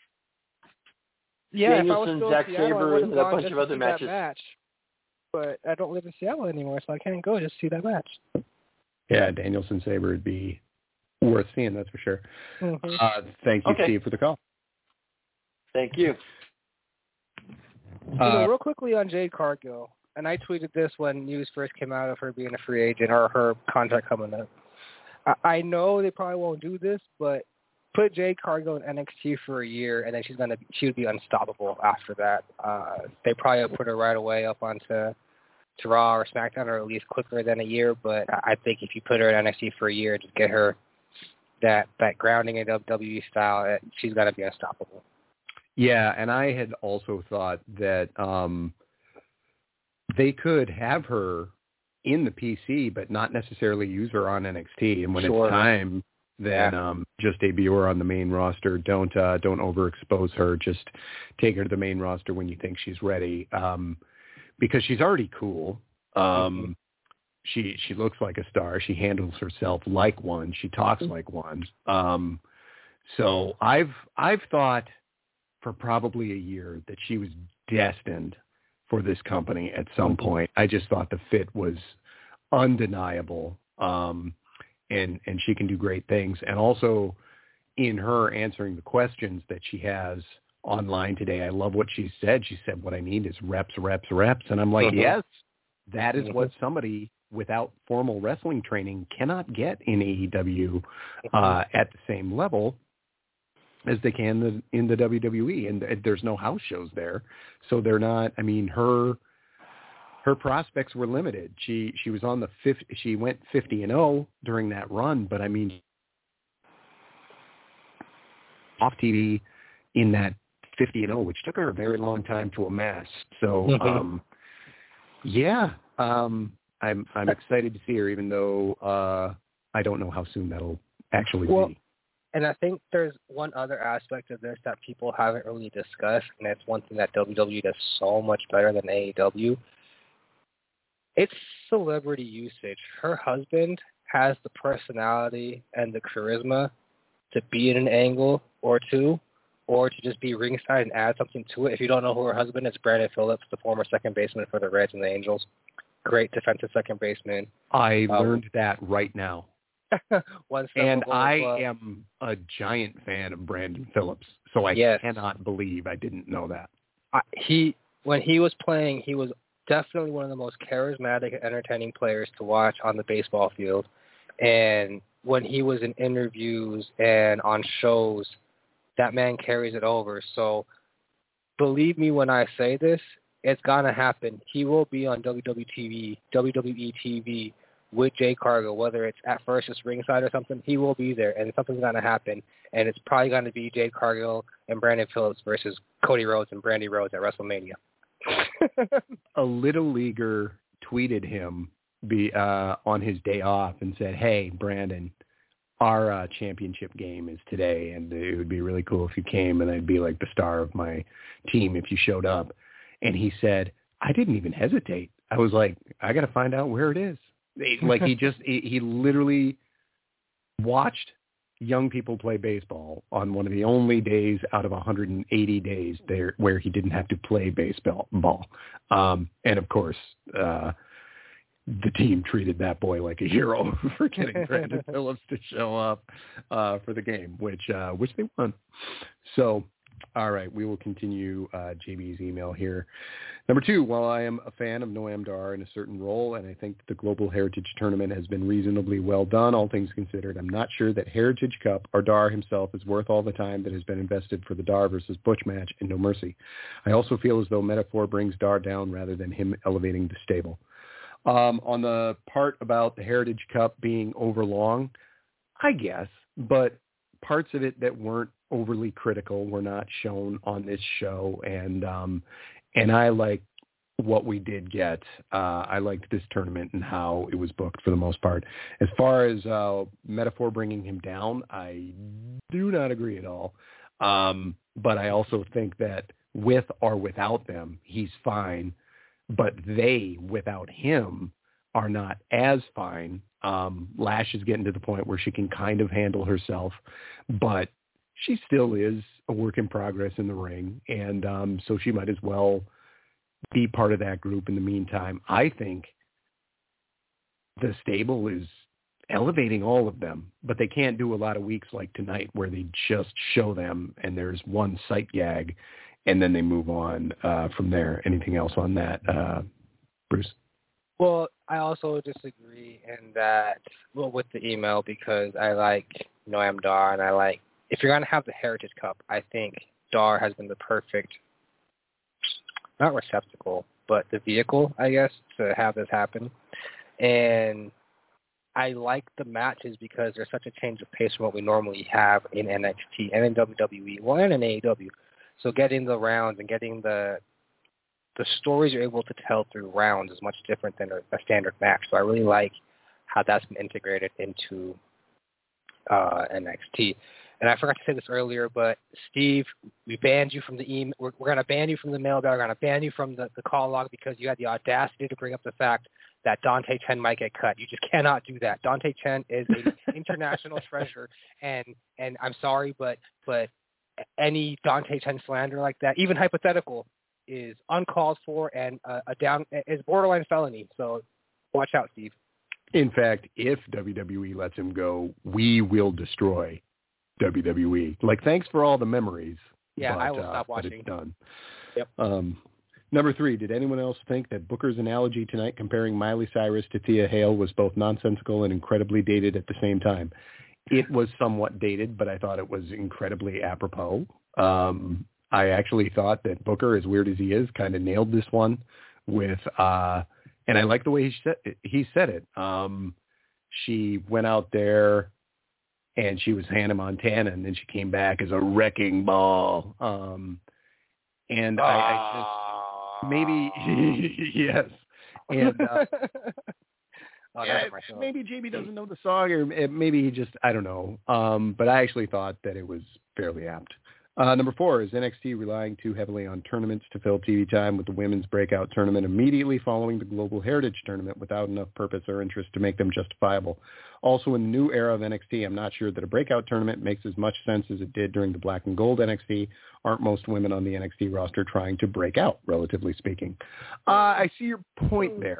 Yeah, Danielson, if I was Zack Seattle, Sabre, and a bunch of other matches. matches. Match. But I don't live in Seattle anymore, so I can't go just see that match. Yeah, Danielson Sabre would be worth seeing, that's for sure. Mm-hmm. Uh, thank you, okay. Steve, for the call. Thank you. You know, real quickly on Jade Cargill, and I tweeted this when news first came out of her being a free agent or her contract coming up. I, I know they probably won't do this, but put Jade Cargill in N X T for a year, and then she's gonna she would be unstoppable after that. Uh, they probably would put her right away up onto to Raw or SmackDown, or at least quicker than a year. But I think if you put her in N X T for a year, just get her that that grounding in W W E style, she's gonna be unstoppable. Yeah, and I had also thought that um, they could have her in the P C, but not necessarily use her on N X T. And when sure. it's time, then yeah. um, just debut her on the main roster. Don't uh, don't overexpose her. Just take her to the main roster when you think she's ready, um, because she's already cool. Um, mm-hmm. She she looks like a star. She handles herself like one. She talks mm-hmm. like one. Um, so I've I've thought for probably a year that she was destined for this company at some point. I just thought the fit was undeniable. um, and and she can do great things. And also, in her answering the questions that she has online today, I love what she said. She said, "What I need is reps, reps, reps," and I'm like, mm-hmm. yes, that is mm-hmm. what somebody without formal wrestling training cannot get in A E W uh, at the same level as they can the, in the W W E. And there's no house shows there. So they're not, I mean, her, her prospects were limited. She, she was on the fifth, she went fifty and oh during that run, but I mean, off T V in that fifty and oh, which took her a very long time to amass. So, mm-hmm. um, yeah, um, I'm, I'm excited to see her, even though, uh, I don't know how soon that'll actually well, be. And I think there's one other aspect of this that people haven't really discussed, and it's one thing that W W E does so much better than A E W. It's celebrity usage. Her husband has the personality and the charisma to be in an angle or two, or to just be ringside and add something to it. If you don't know who her husband is, Brandon Phillips, the former second baseman for the Reds and the Angels. Great defensive second baseman. I um, learned that right now. One and I am a giant fan of Brandon Phillips, so I yes. cannot believe I didn't know that. I, he when he was playing, he was definitely one of the most charismatic and entertaining players to watch on the baseball field. And when he was in interviews and on shows, that man carries it over. So believe me when I say this, it's gonna happen. He will be on W W E T V, W W E T V. With Jade Cargill, whether it's at first just ringside or something, he will be there, and something's going to happen. And it's probably going to be Jade Cargill and Brandon Phillips versus Cody Rhodes and Brandy Rhodes at WrestleMania. A Little Leaguer tweeted him be, uh, on his day off and said, "Hey, Brandon, our uh, championship game is today, and it would be really cool if you came, and I'd be like the star of my team if you showed up." And he said, "I didn't even hesitate. I was like, I got to find out where it is." Like he just, he, he literally watched young people play baseball on one of the only days out of one hundred eighty days there where he didn't have to play baseball. Ball. Um, and of course, uh, the team treated that boy like a hero for getting Brandon Phillips to show up uh, for the game, which, uh, which they won. So, all right, we will continue uh, J B's email here. Number two, while I am a fan of Noam Dar in a certain role, and I think the Global Heritage Tournament has been reasonably well done, all things considered, I'm not sure that Heritage Cup or Dar himself is worth all the time that has been invested for the Dar versus Butch match in No Mercy. I also feel as though metaphor brings Dar down rather than him elevating the stable. Um, on the part about the Heritage Cup being overlong, I guess, but parts of it that weren't overly critical were not shown on this show, and um, and I like what we did get. Uh, I liked this tournament and how it was booked for the most part. As far as uh, metaphor bringing him down, I do not agree at all. Um, but I also think that with or without them, he's fine. But they, without him, are not as fine. Um, Lash is getting to the point where she can kind of handle herself, but she still is a work in progress in the ring. And um, so she might as well be part of that group in the meantime. I think the stable is elevating all of them, but they can't do a lot of weeks like tonight where they just show them and there's one sight gag and then they move on uh, from there. Anything else on that, uh, Bruce? Well, I also disagree in that, well, with the email, because I like Noam Dar, and I like, if you're going to have the Heritage Cup, I think Dar has been the perfect, not receptacle, but the vehicle, I guess, to have this happen. And I like the matches because there's such a change of pace from what we normally have in N X T and in W W E, well, and in A E W. So getting the rounds and getting the the stories you're able to tell through rounds is much different than a, a standard match. So I really like how that's been integrated into uh, N X T. And I forgot to say this earlier, but Steve, we banned you from the email. We're, we're going to ban you from the mailbag. We're going to ban you from the, the call log because you had the audacity to bring up the fact that Dante Chen might get cut. You just cannot do that. Dante Chen is an international treasure, and and I'm sorry, but but any Dante Chen slander like that, even hypothetical, is uncalled for and uh, a down is borderline felony. So watch out, Steve. In fact, if W W E lets him go, we will destroy W W E. Like, thanks for all the memories. Yeah, but, I will stop uh, watching. But it's done. Yep. Um, number three, did anyone else think that Booker's analogy tonight comparing Miley Cyrus to Thea Hale was both nonsensical and incredibly dated at the same time? It was somewhat dated, but I thought it was incredibly apropos. Um, I actually thought that Booker, as weird as he is, kind of nailed this one with, uh, and I like the way he said it. He said it. Um, she went out there and she was Hannah Montana, and then she came back as a wrecking ball. Um, and uh, I, I just maybe yes, and uh, oh, yeah, maybe J B doesn't know the song, or maybe he just I don't know. Um, but I actually thought that it was fairly apt. Uh, number four, is N X T relying too heavily on tournaments to fill T V time with the women's breakout tournament immediately following the Global Heritage Tournament without enough purpose or interest to make them justifiable? Also, in the new era of N X T, I'm not sure that a breakout tournament makes as much sense as it did during the Black and Gold N X T. Aren't most women on the N X T roster trying to break out, relatively speaking? Uh, I see your point there.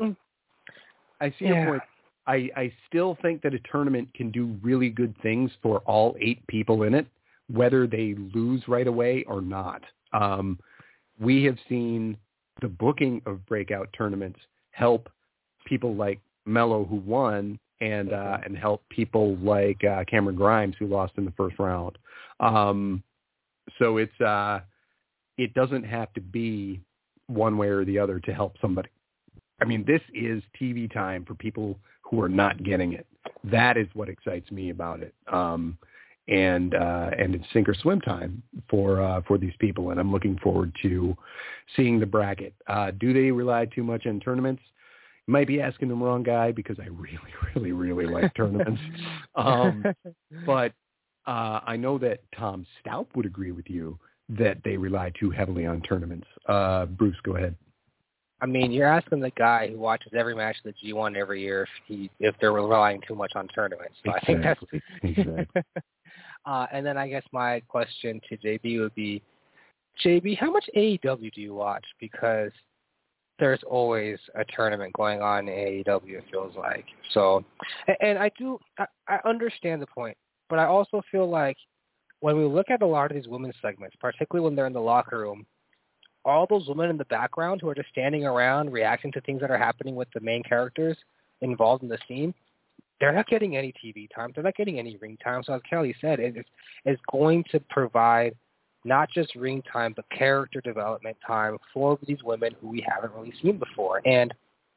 I see yeah. your point. I, I still think that a tournament can do really good things for all eight people in it, whether they lose right away or not. Um, we have seen the booking of breakout tournaments help people like Mello, who won, and uh, and help people like uh, Cameron Grimes, who lost in the first round. Um, so it's uh, it doesn't have to be one way or the other to help somebody. I mean, this is T V time for people who are not getting it. That is what excites me about it. Um, and uh, and it's sink or swim time for uh, for these people, and I'm looking forward to seeing the bracket. Uh, do they rely too much on tournaments? You might be asking the wrong guy, because I really, really, really like tournaments. Um, but uh, I know that Tom Stout would agree with you that they rely too heavily on tournaments. Uh, Bruce, go ahead. I mean, you're asking the guy who watches every match of the G one every year if he if they're relying too much on tournaments. So exactly. I think that's exactly. uh, and then I guess my question to J B would be, J B, how much A E W do you watch? Because there's always a tournament going on in A E W, it feels like. So, and, and I do, I, I understand the point, but I also feel like when we look at a lot of these women's segments, particularly when they're in the locker room, all those women in the background who are just standing around reacting to things that are happening with the main characters involved in the scene, they're not getting any T V time. They're not getting any ring time. So as Kelly said, it's, it's going to provide not just ring time, but character development time for these women who we haven't really seen before. And,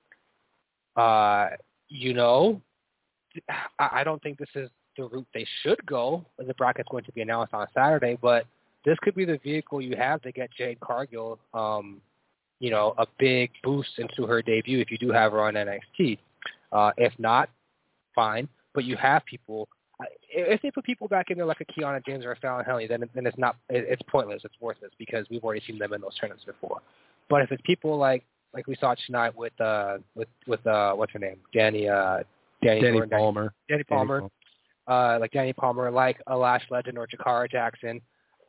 uh, you know, I, I don't think this is the route they should go. The bracket's going to be announced on Saturday, but this could be the vehicle you have to get Jade Cargill, um, you know, a big boost into her debut if you do have her on N X T. Uh, if not, fine. But you have people. If they put people back in there like a Kiana James or a Fallon Henley, then then it's not. It's pointless. It's worthless because we've already seen them in those tournaments before. But if it's people like like we saw tonight with uh with with uh what's her name, Danny uh Danny, Danny Gordon, Palmer, Danny Palmer, Danny Palmer. uh like Danny Palmer, like a Lash Legend or Jakara Jackson.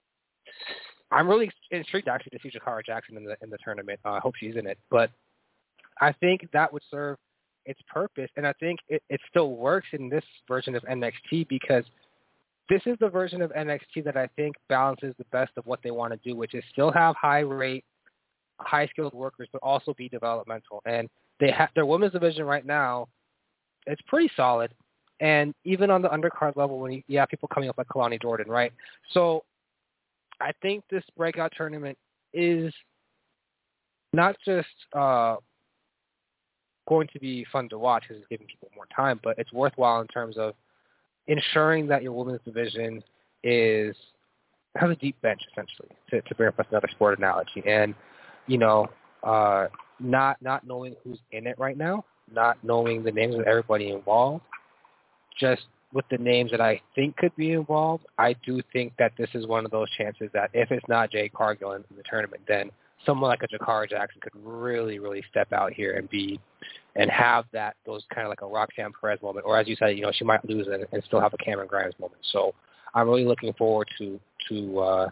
I'm really intrigued actually to see Jakara Jackson in the in the tournament. Uh, I hope she's in it, but I think that would serve its purpose, and I think it, it still works in this version of N X T because this is the version of N X T that I think balances the best of what they want to do, which is still have high rate, high skilled workers, but also be developmental. And they have their women's division right now. It's pretty solid, and even on the undercard level, when you, you have people coming up like Kalani Jordan, right? So I think this breakout tournament is not just uh, going to be fun to watch because it's giving people more time, but it's worthwhile in terms of ensuring that your women's division is has a deep bench, essentially, to, to bring up another sport analogy. And, you know, uh, not not knowing who's in it right now, not knowing the names of everybody involved, just with the names that I think could be involved, I do think that this is one of those chances that if it's not Jade Cargill in the tournament, then someone like a Jakara Jackson could really, really step out here and be and have that those kind of like a Roxanne Perez moment, or as you said, you know, she might lose and, and still have a Cameron Grimes moment. So I'm really looking forward to to uh,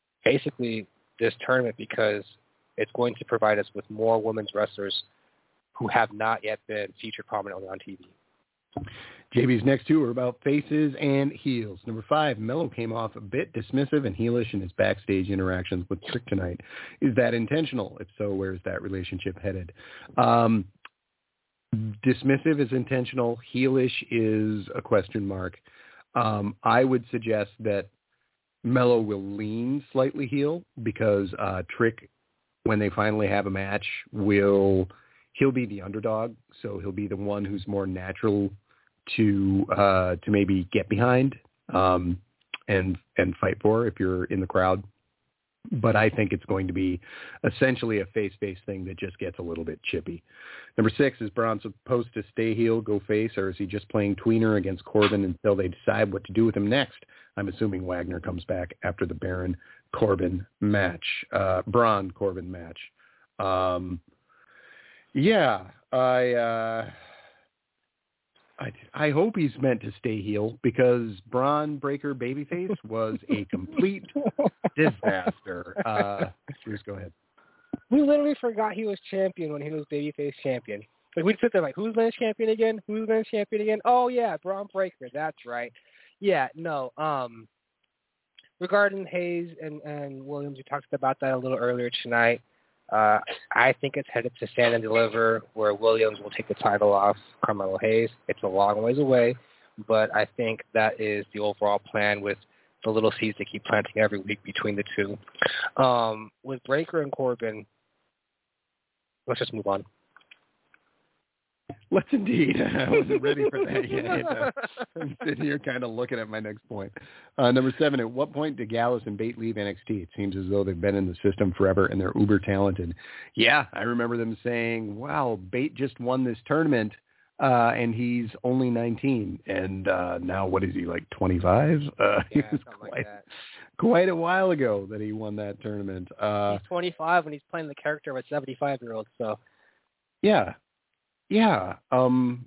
basically this tournament because it's going to provide us with more women's wrestlers who have not yet been featured prominently on T V. J B's next two are about faces and heels. Number five, Melo came off a bit dismissive and heelish in his backstage interactions with Trick tonight. Is that intentional? If so, where's that relationship headed? Um, dismissive is intentional. Heelish is a question mark. Um, I would suggest that Melo will lean slightly heel because uh, Trick, when they finally have a match, will he'll be the underdog, so he'll be the one who's more natural to uh, to maybe get behind um, and and fight for if you're in the crowd. But I think it's going to be essentially a face-face thing that just gets a little bit chippy. Number six, is Braun supposed to stay heel, go face, or is he just playing tweener against Corbin until they decide what to do with him next? I'm assuming Wagner comes back after the Baron Corbin match, uh, Braun Corbin match. Um, yeah, I, uh, I I hope he's meant to stay heel because Braun Breaker Babyface was a complete disaster. Uh, Bruce, go ahead. We literally forgot he was champion when he was babyface champion. Like we'd sit there like, who's men's champion again? Who's men's champion again? Oh yeah, Braun Breaker. That's right. Yeah, no. Um, regarding Hayes and, and Williams, we talked about that a little earlier tonight. Uh, I think it's headed to Stand and Deliver, where Williams will take the title off Carmelo Hayes. It's a long ways away, but I think that is the overall plan with the little seeds they keep planting every week between the two. Um, with Breaker and Corbin, let's just move on. Let's indeed. I wasn't ready for that yet. I'm sitting here kind of looking at my next point. Uh, number seven, at what point did Gallus and Bate leave N X T? It seems as though they've been in the system forever and they're uber talented. Yeah, I remember them saying, wow, Bate just won this tournament uh, and he's only nineteen. And uh, now what is he, like twenty-five? Uh, Yeah, it was something quite, like that. quite a while ago that he won that tournament. Uh, He's twenty-five and he's playing the character of a seventy-five-year-old, so. Yeah. Yeah. Um,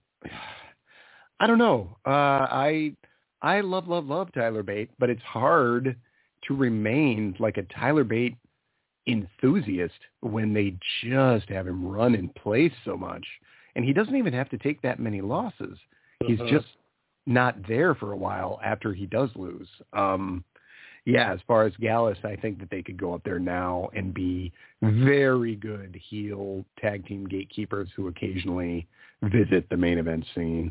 I don't know. Uh, I I love, love, love Tyler Bate, but it's hard to remain like a Tyler Bate enthusiast when they just have him run in place so much. And he doesn't even have to take that many losses. He's Uh-huh. just not there for a while after he does lose. Um, yeah, as far as Gallus, I think that they could go up there now and be very good heel tag team gatekeepers who occasionally visit the main event scene.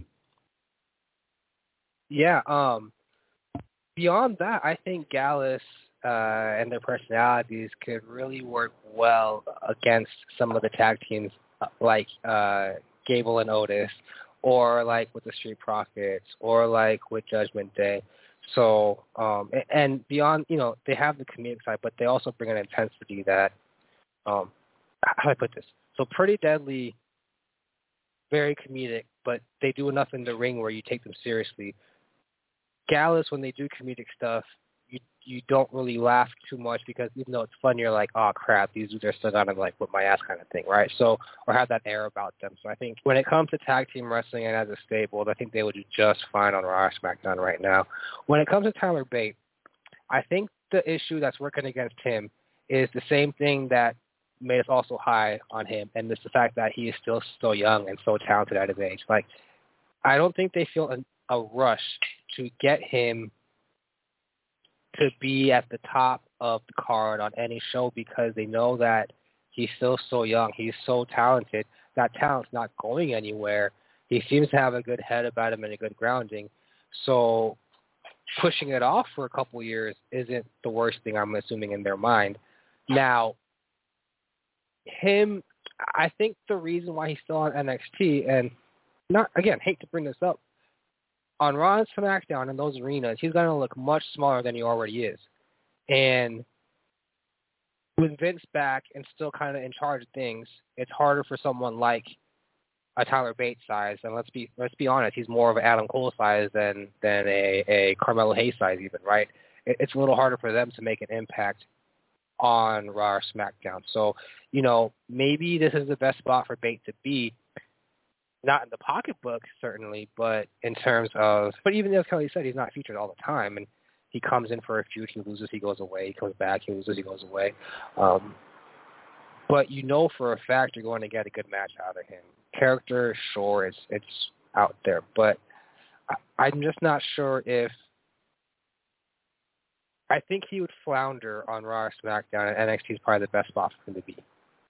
Yeah, um, beyond that, I think Gallus uh, and their personalities could really work well against some of the tag teams uh, like uh, Gable and Otis, or like with the Street Profits, or like with Judgment Day. So, um, and, and beyond, you know, they have the comedic side, but they also bring an intensity that, um, how do I put this? So Pretty Deadly, very comedic, but they do enough in the ring where you take them seriously. Gallus, when they do comedic stuff, you you don't really laugh too much because even though it's fun, you're like, oh crap, these dudes are still gonna like whip my ass kind of thing, right? So, or have that air about them. So I think when it comes to tag team wrestling and as a stable, I think they would do just fine on Raw or SmackDown right now. When it comes to Tyler Bate, I think the issue that's working against him is the same thing that made us also high on him, and it's the fact that he is still so young and so talented at his age. Like, I don't think they feel a, a rush to get him to be at the top of the card on any show because they know that he's still so young. He's so talented. That talent's not going anywhere. He seems to have a good head about him and a good grounding. So pushing it off for a couple years isn't the worst thing, I'm assuming, in their mind. Now, him, I think the reason why he's still on N X T, and not, again, hate to bring this up, on Raw and SmackDown in those arenas, he's going to look much smaller than he already is. And with Vince back and still kind of in charge of things, it's harder for someone like a Tyler Bate size. And let's be let's be honest, he's more of an Adam Cole size than than a, a Carmelo Hayes size even, right? It, it's a little harder for them to make an impact on Raw or SmackDown. So, you know, maybe this is the best spot for Bate to be. Not in the pocketbook, certainly, but in terms of, but even as Kelly said, he's not featured all the time, and he comes in for a feud, he loses, he goes away, he comes back, he loses, he goes away. Um, but you know for a fact you're going to get a good match out of him. Character, sure, it's it's out there, but I, I'm just not sure if. I think he would flounder on Raw or SmackDown, and N X T is probably the best spot for him to be.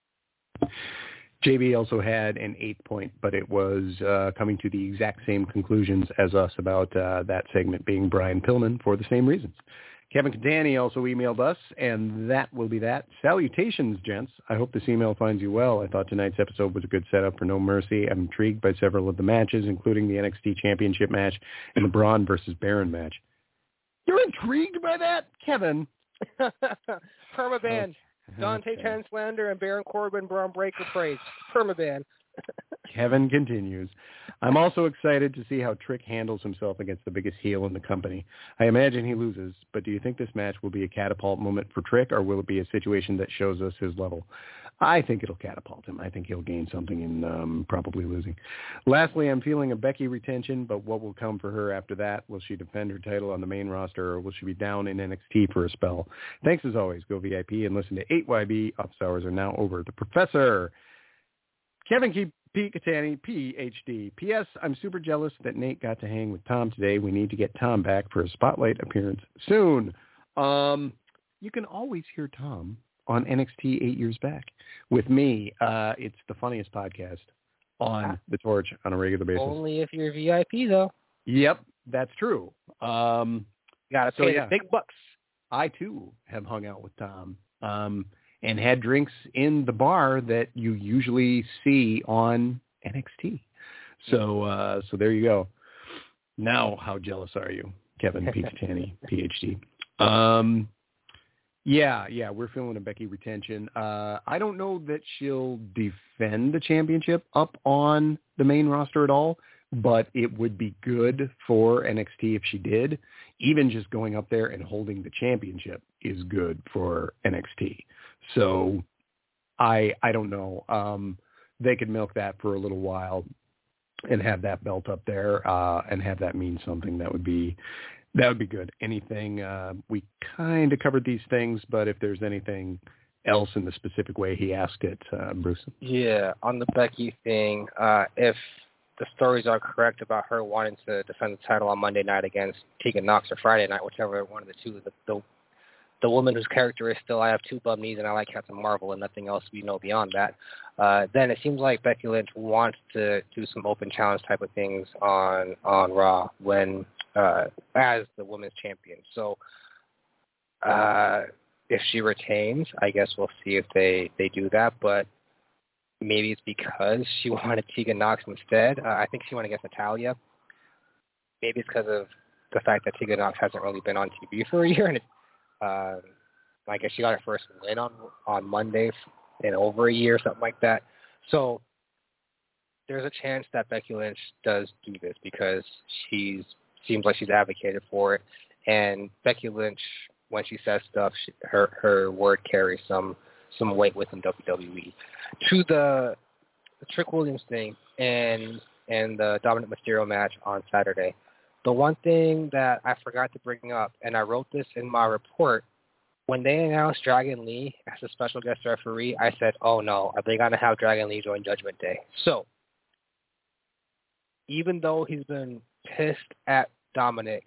J B also had an eight point, but it was uh, coming to the exact same conclusions as us about uh, that segment being Brian Pillman for the same reasons. Kevin Catani also emailed us, and that will be that. Salutations, gents. I hope this email finds you well. I thought tonight's episode was a good setup for No Mercy. I'm intrigued by several of the matches, including the N X T Championship match and the Braun versus Baron match. You're intrigued by that, Kevin? Permaban. Dante Okay. Translander and Baron Corbin, Braun Breaker praise. Permaban. Kevin continues. I'm also excited to see how Trick handles himself against the biggest heel in the company. I imagine he loses, but do you think this match will be a catapult moment for Trick, or will it be a situation that shows us his level? I think it'll catapult him. I think he'll gain something in um, probably losing. Lastly, I'm feeling a Becky retention, but what will come for her after that? Will she defend her title on the main roster, or will she be down in N X T for a spell? Thanks as always. Go V I P and listen to eight Y B. Office hours are now over. The Professor, Kevin P. P. Catani, P H D. P S. I'm super jealous that Nate got to hang with Tom today. We need to get Tom back for a spotlight appearance soon. Um, you can always hear Tom on N X T Eight Years Back. With me, uh, it's the funniest podcast on the Torch on a regular basis. Only if you're V I P, though. Yep, that's true. Um, You got to so, pay yeah. the big bucks. I, too, have hung out with Tom um, and had drinks in the bar that you usually see on N X T. So uh, so there you go. Now, how jealous are you, Kevin P. Catani, P H D? Um, yeah, yeah, we're feeling a Becky retention. Uh, I don't know that she'll defend the championship up on the main roster at all, but it would be good for N X T if she did. Even just going up there and holding the championship is good for N X T. So I I don't know. Um, they could milk that for a little while and have that belt up there uh, and have that mean something. That would be that would be good. Anything uh, we kind of covered these things, but if there's anything else in the specific way he asked it, uh, Bruce. Yeah, on the Becky thing, uh, if the stories are correct about her wanting to defend the title on Monday night against Tegan Nox or Friday night, whichever one of the two, the, the the woman whose character is still I have two bum knees and I like Captain Marvel and nothing else we know beyond that, uh, then it seems like Becky Lynch wants to do some open challenge type of things on on Raw when uh, as the women's champion. So uh, if she retains, I guess we'll see if they, they do that, but maybe it's because she wanted Tegan Nox instead. Uh, I think she went against Natalya. Maybe it's because of the fact that Tegan Nox hasn't really been on T V for a year, and it, uh, I guess she got her first win on on Monday in over a year, something like that. So there's a chance that Becky Lynch does do this because she's seems like she's advocated for it, and Becky Lynch, when she says stuff, she, her her word carries some some weight within W W E. To the, the Trick Williams thing and and the Dominic Mysterio match on Saturday, the one thing that I forgot to bring up, and I wrote this in my report, when they announced Dragon Lee as a special guest referee, I said, oh no, are they going to have Dragon Lee join Judgment Day? So, even though he's been pissed at Dominic,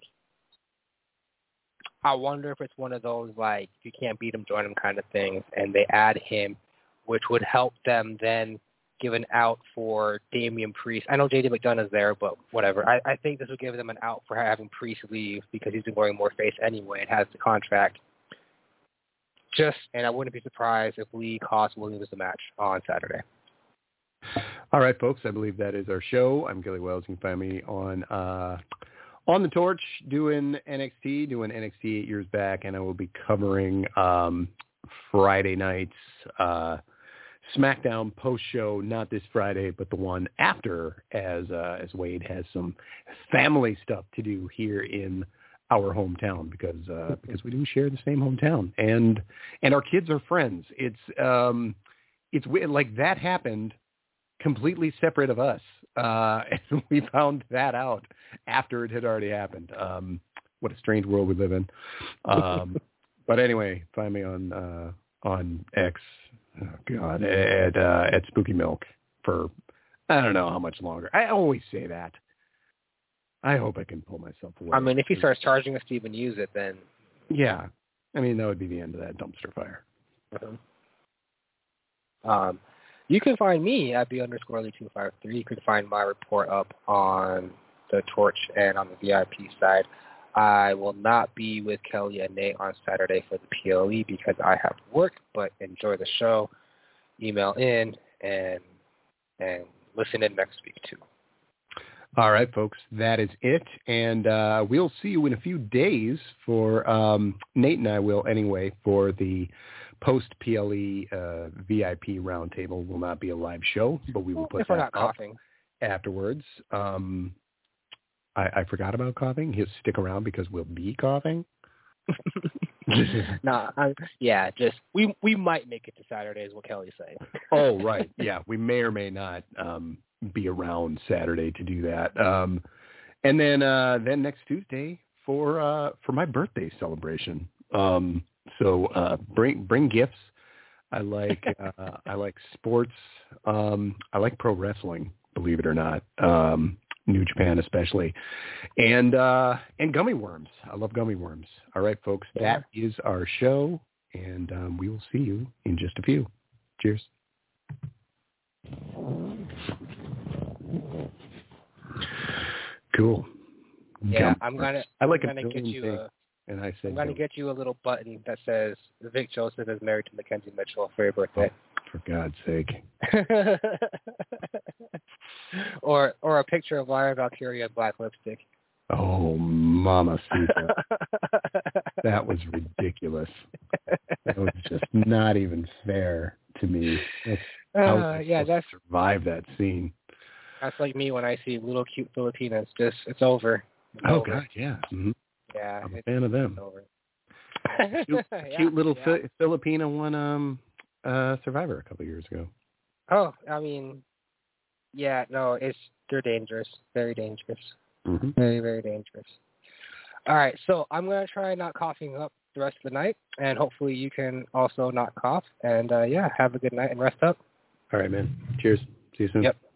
I wonder if it's one of those, like, if you can't beat him, join him kind of things, and they add him, which would help them then give an out for Damian Priest. I know J D McDonough is there, but whatever. I, I think this would give them an out for having Priest leave because he's been going more face anyway and has the contract. Just, and I wouldn't be surprised if Lee cost Williams the match on Saturday. All right, folks, I believe that is our show. I'm Gilly Wells. You can find me on uh, on the Torch doing N X T, doing N X T eight years back, and I will be covering um, Friday night's uh, SmackDown post-show, not this Friday, but the one after, as uh, as Wade has some family stuff to do here in our hometown because uh, because we do share the same hometown, and and our kids are friends. It's um, it's like that happened completely separate of us, uh, and we found that out after it had already happened. Um, what a strange world we live in. Um, but anyway, find me on uh, on X, Oh God, at uh, at Spooky Milk for I don't know how much longer. I always say that. I hope I can pull myself away. I mean, if he starts charging us to even use it, then yeah, I mean that would be the end of that dumpster fire. Mm-hmm. Um, you can find me at b underscore lee two five three. You can find my report up on the Torch and on the V I P side. I will not be with Kelly and Nate on Saturday for the P L E because I have work, but enjoy the show. Email in and and listen in next week, too. All right, folks, that is it. And uh, we'll see you in a few days for, um, Nate and I will anyway, for the post-P L E uh, V I P roundtable. Will not be a live show, but we will put if we're that not up coughing afterwards. Um I, I forgot about coughing. He'll stick around because we'll be coughing. nah, I, yeah, just we we might make it to Saturday, is what Kelly's saying. Oh, right. Yeah, we may or may not um, be around Saturday to do that. Um, and then uh, then next Tuesday for uh, for my birthday celebration. Um, so uh, bring bring gifts. I like uh, I like sports. Um, I like pro wrestling. Believe it or not. Um, New Japan especially, and uh, and gummy worms. I love gummy worms. All right, folks, yeah. that is our show, and um, we will see you in just a few. Cheers. Cool. Yeah, Gummy I'm worms. gonna. I like I'm a gonna get billion you things, a. and I said, I'm gonna get you a little button that says Vic Joseph is married to Mackenzie Mitchell for your birthday. Oh, for God's sake. or or a picture of Lyra Valkyria in black lipstick. Oh, Mama Sita. That was ridiculous. That was just not even fair to me. That's, how was Uh, I yeah, supposed that's to survive that scene? That's like me when I see little cute Filipinas. Just it's over. It's Oh over. God, yeah. Mm-hmm. Yeah, I'm a it's, fan of them. It's over. Cute, yeah, cute little yeah. Fi- Filipina won um uh Survivor a couple years ago. Oh, I mean, yeah, no, it's they're dangerous, very dangerous, Mm-hmm. very very dangerous. All right, so I'm gonna try not coughing up the rest of the night, and hopefully you can also not cough. And uh, yeah, have a good night and rest up. All right, man. Cheers. See you soon. Yep.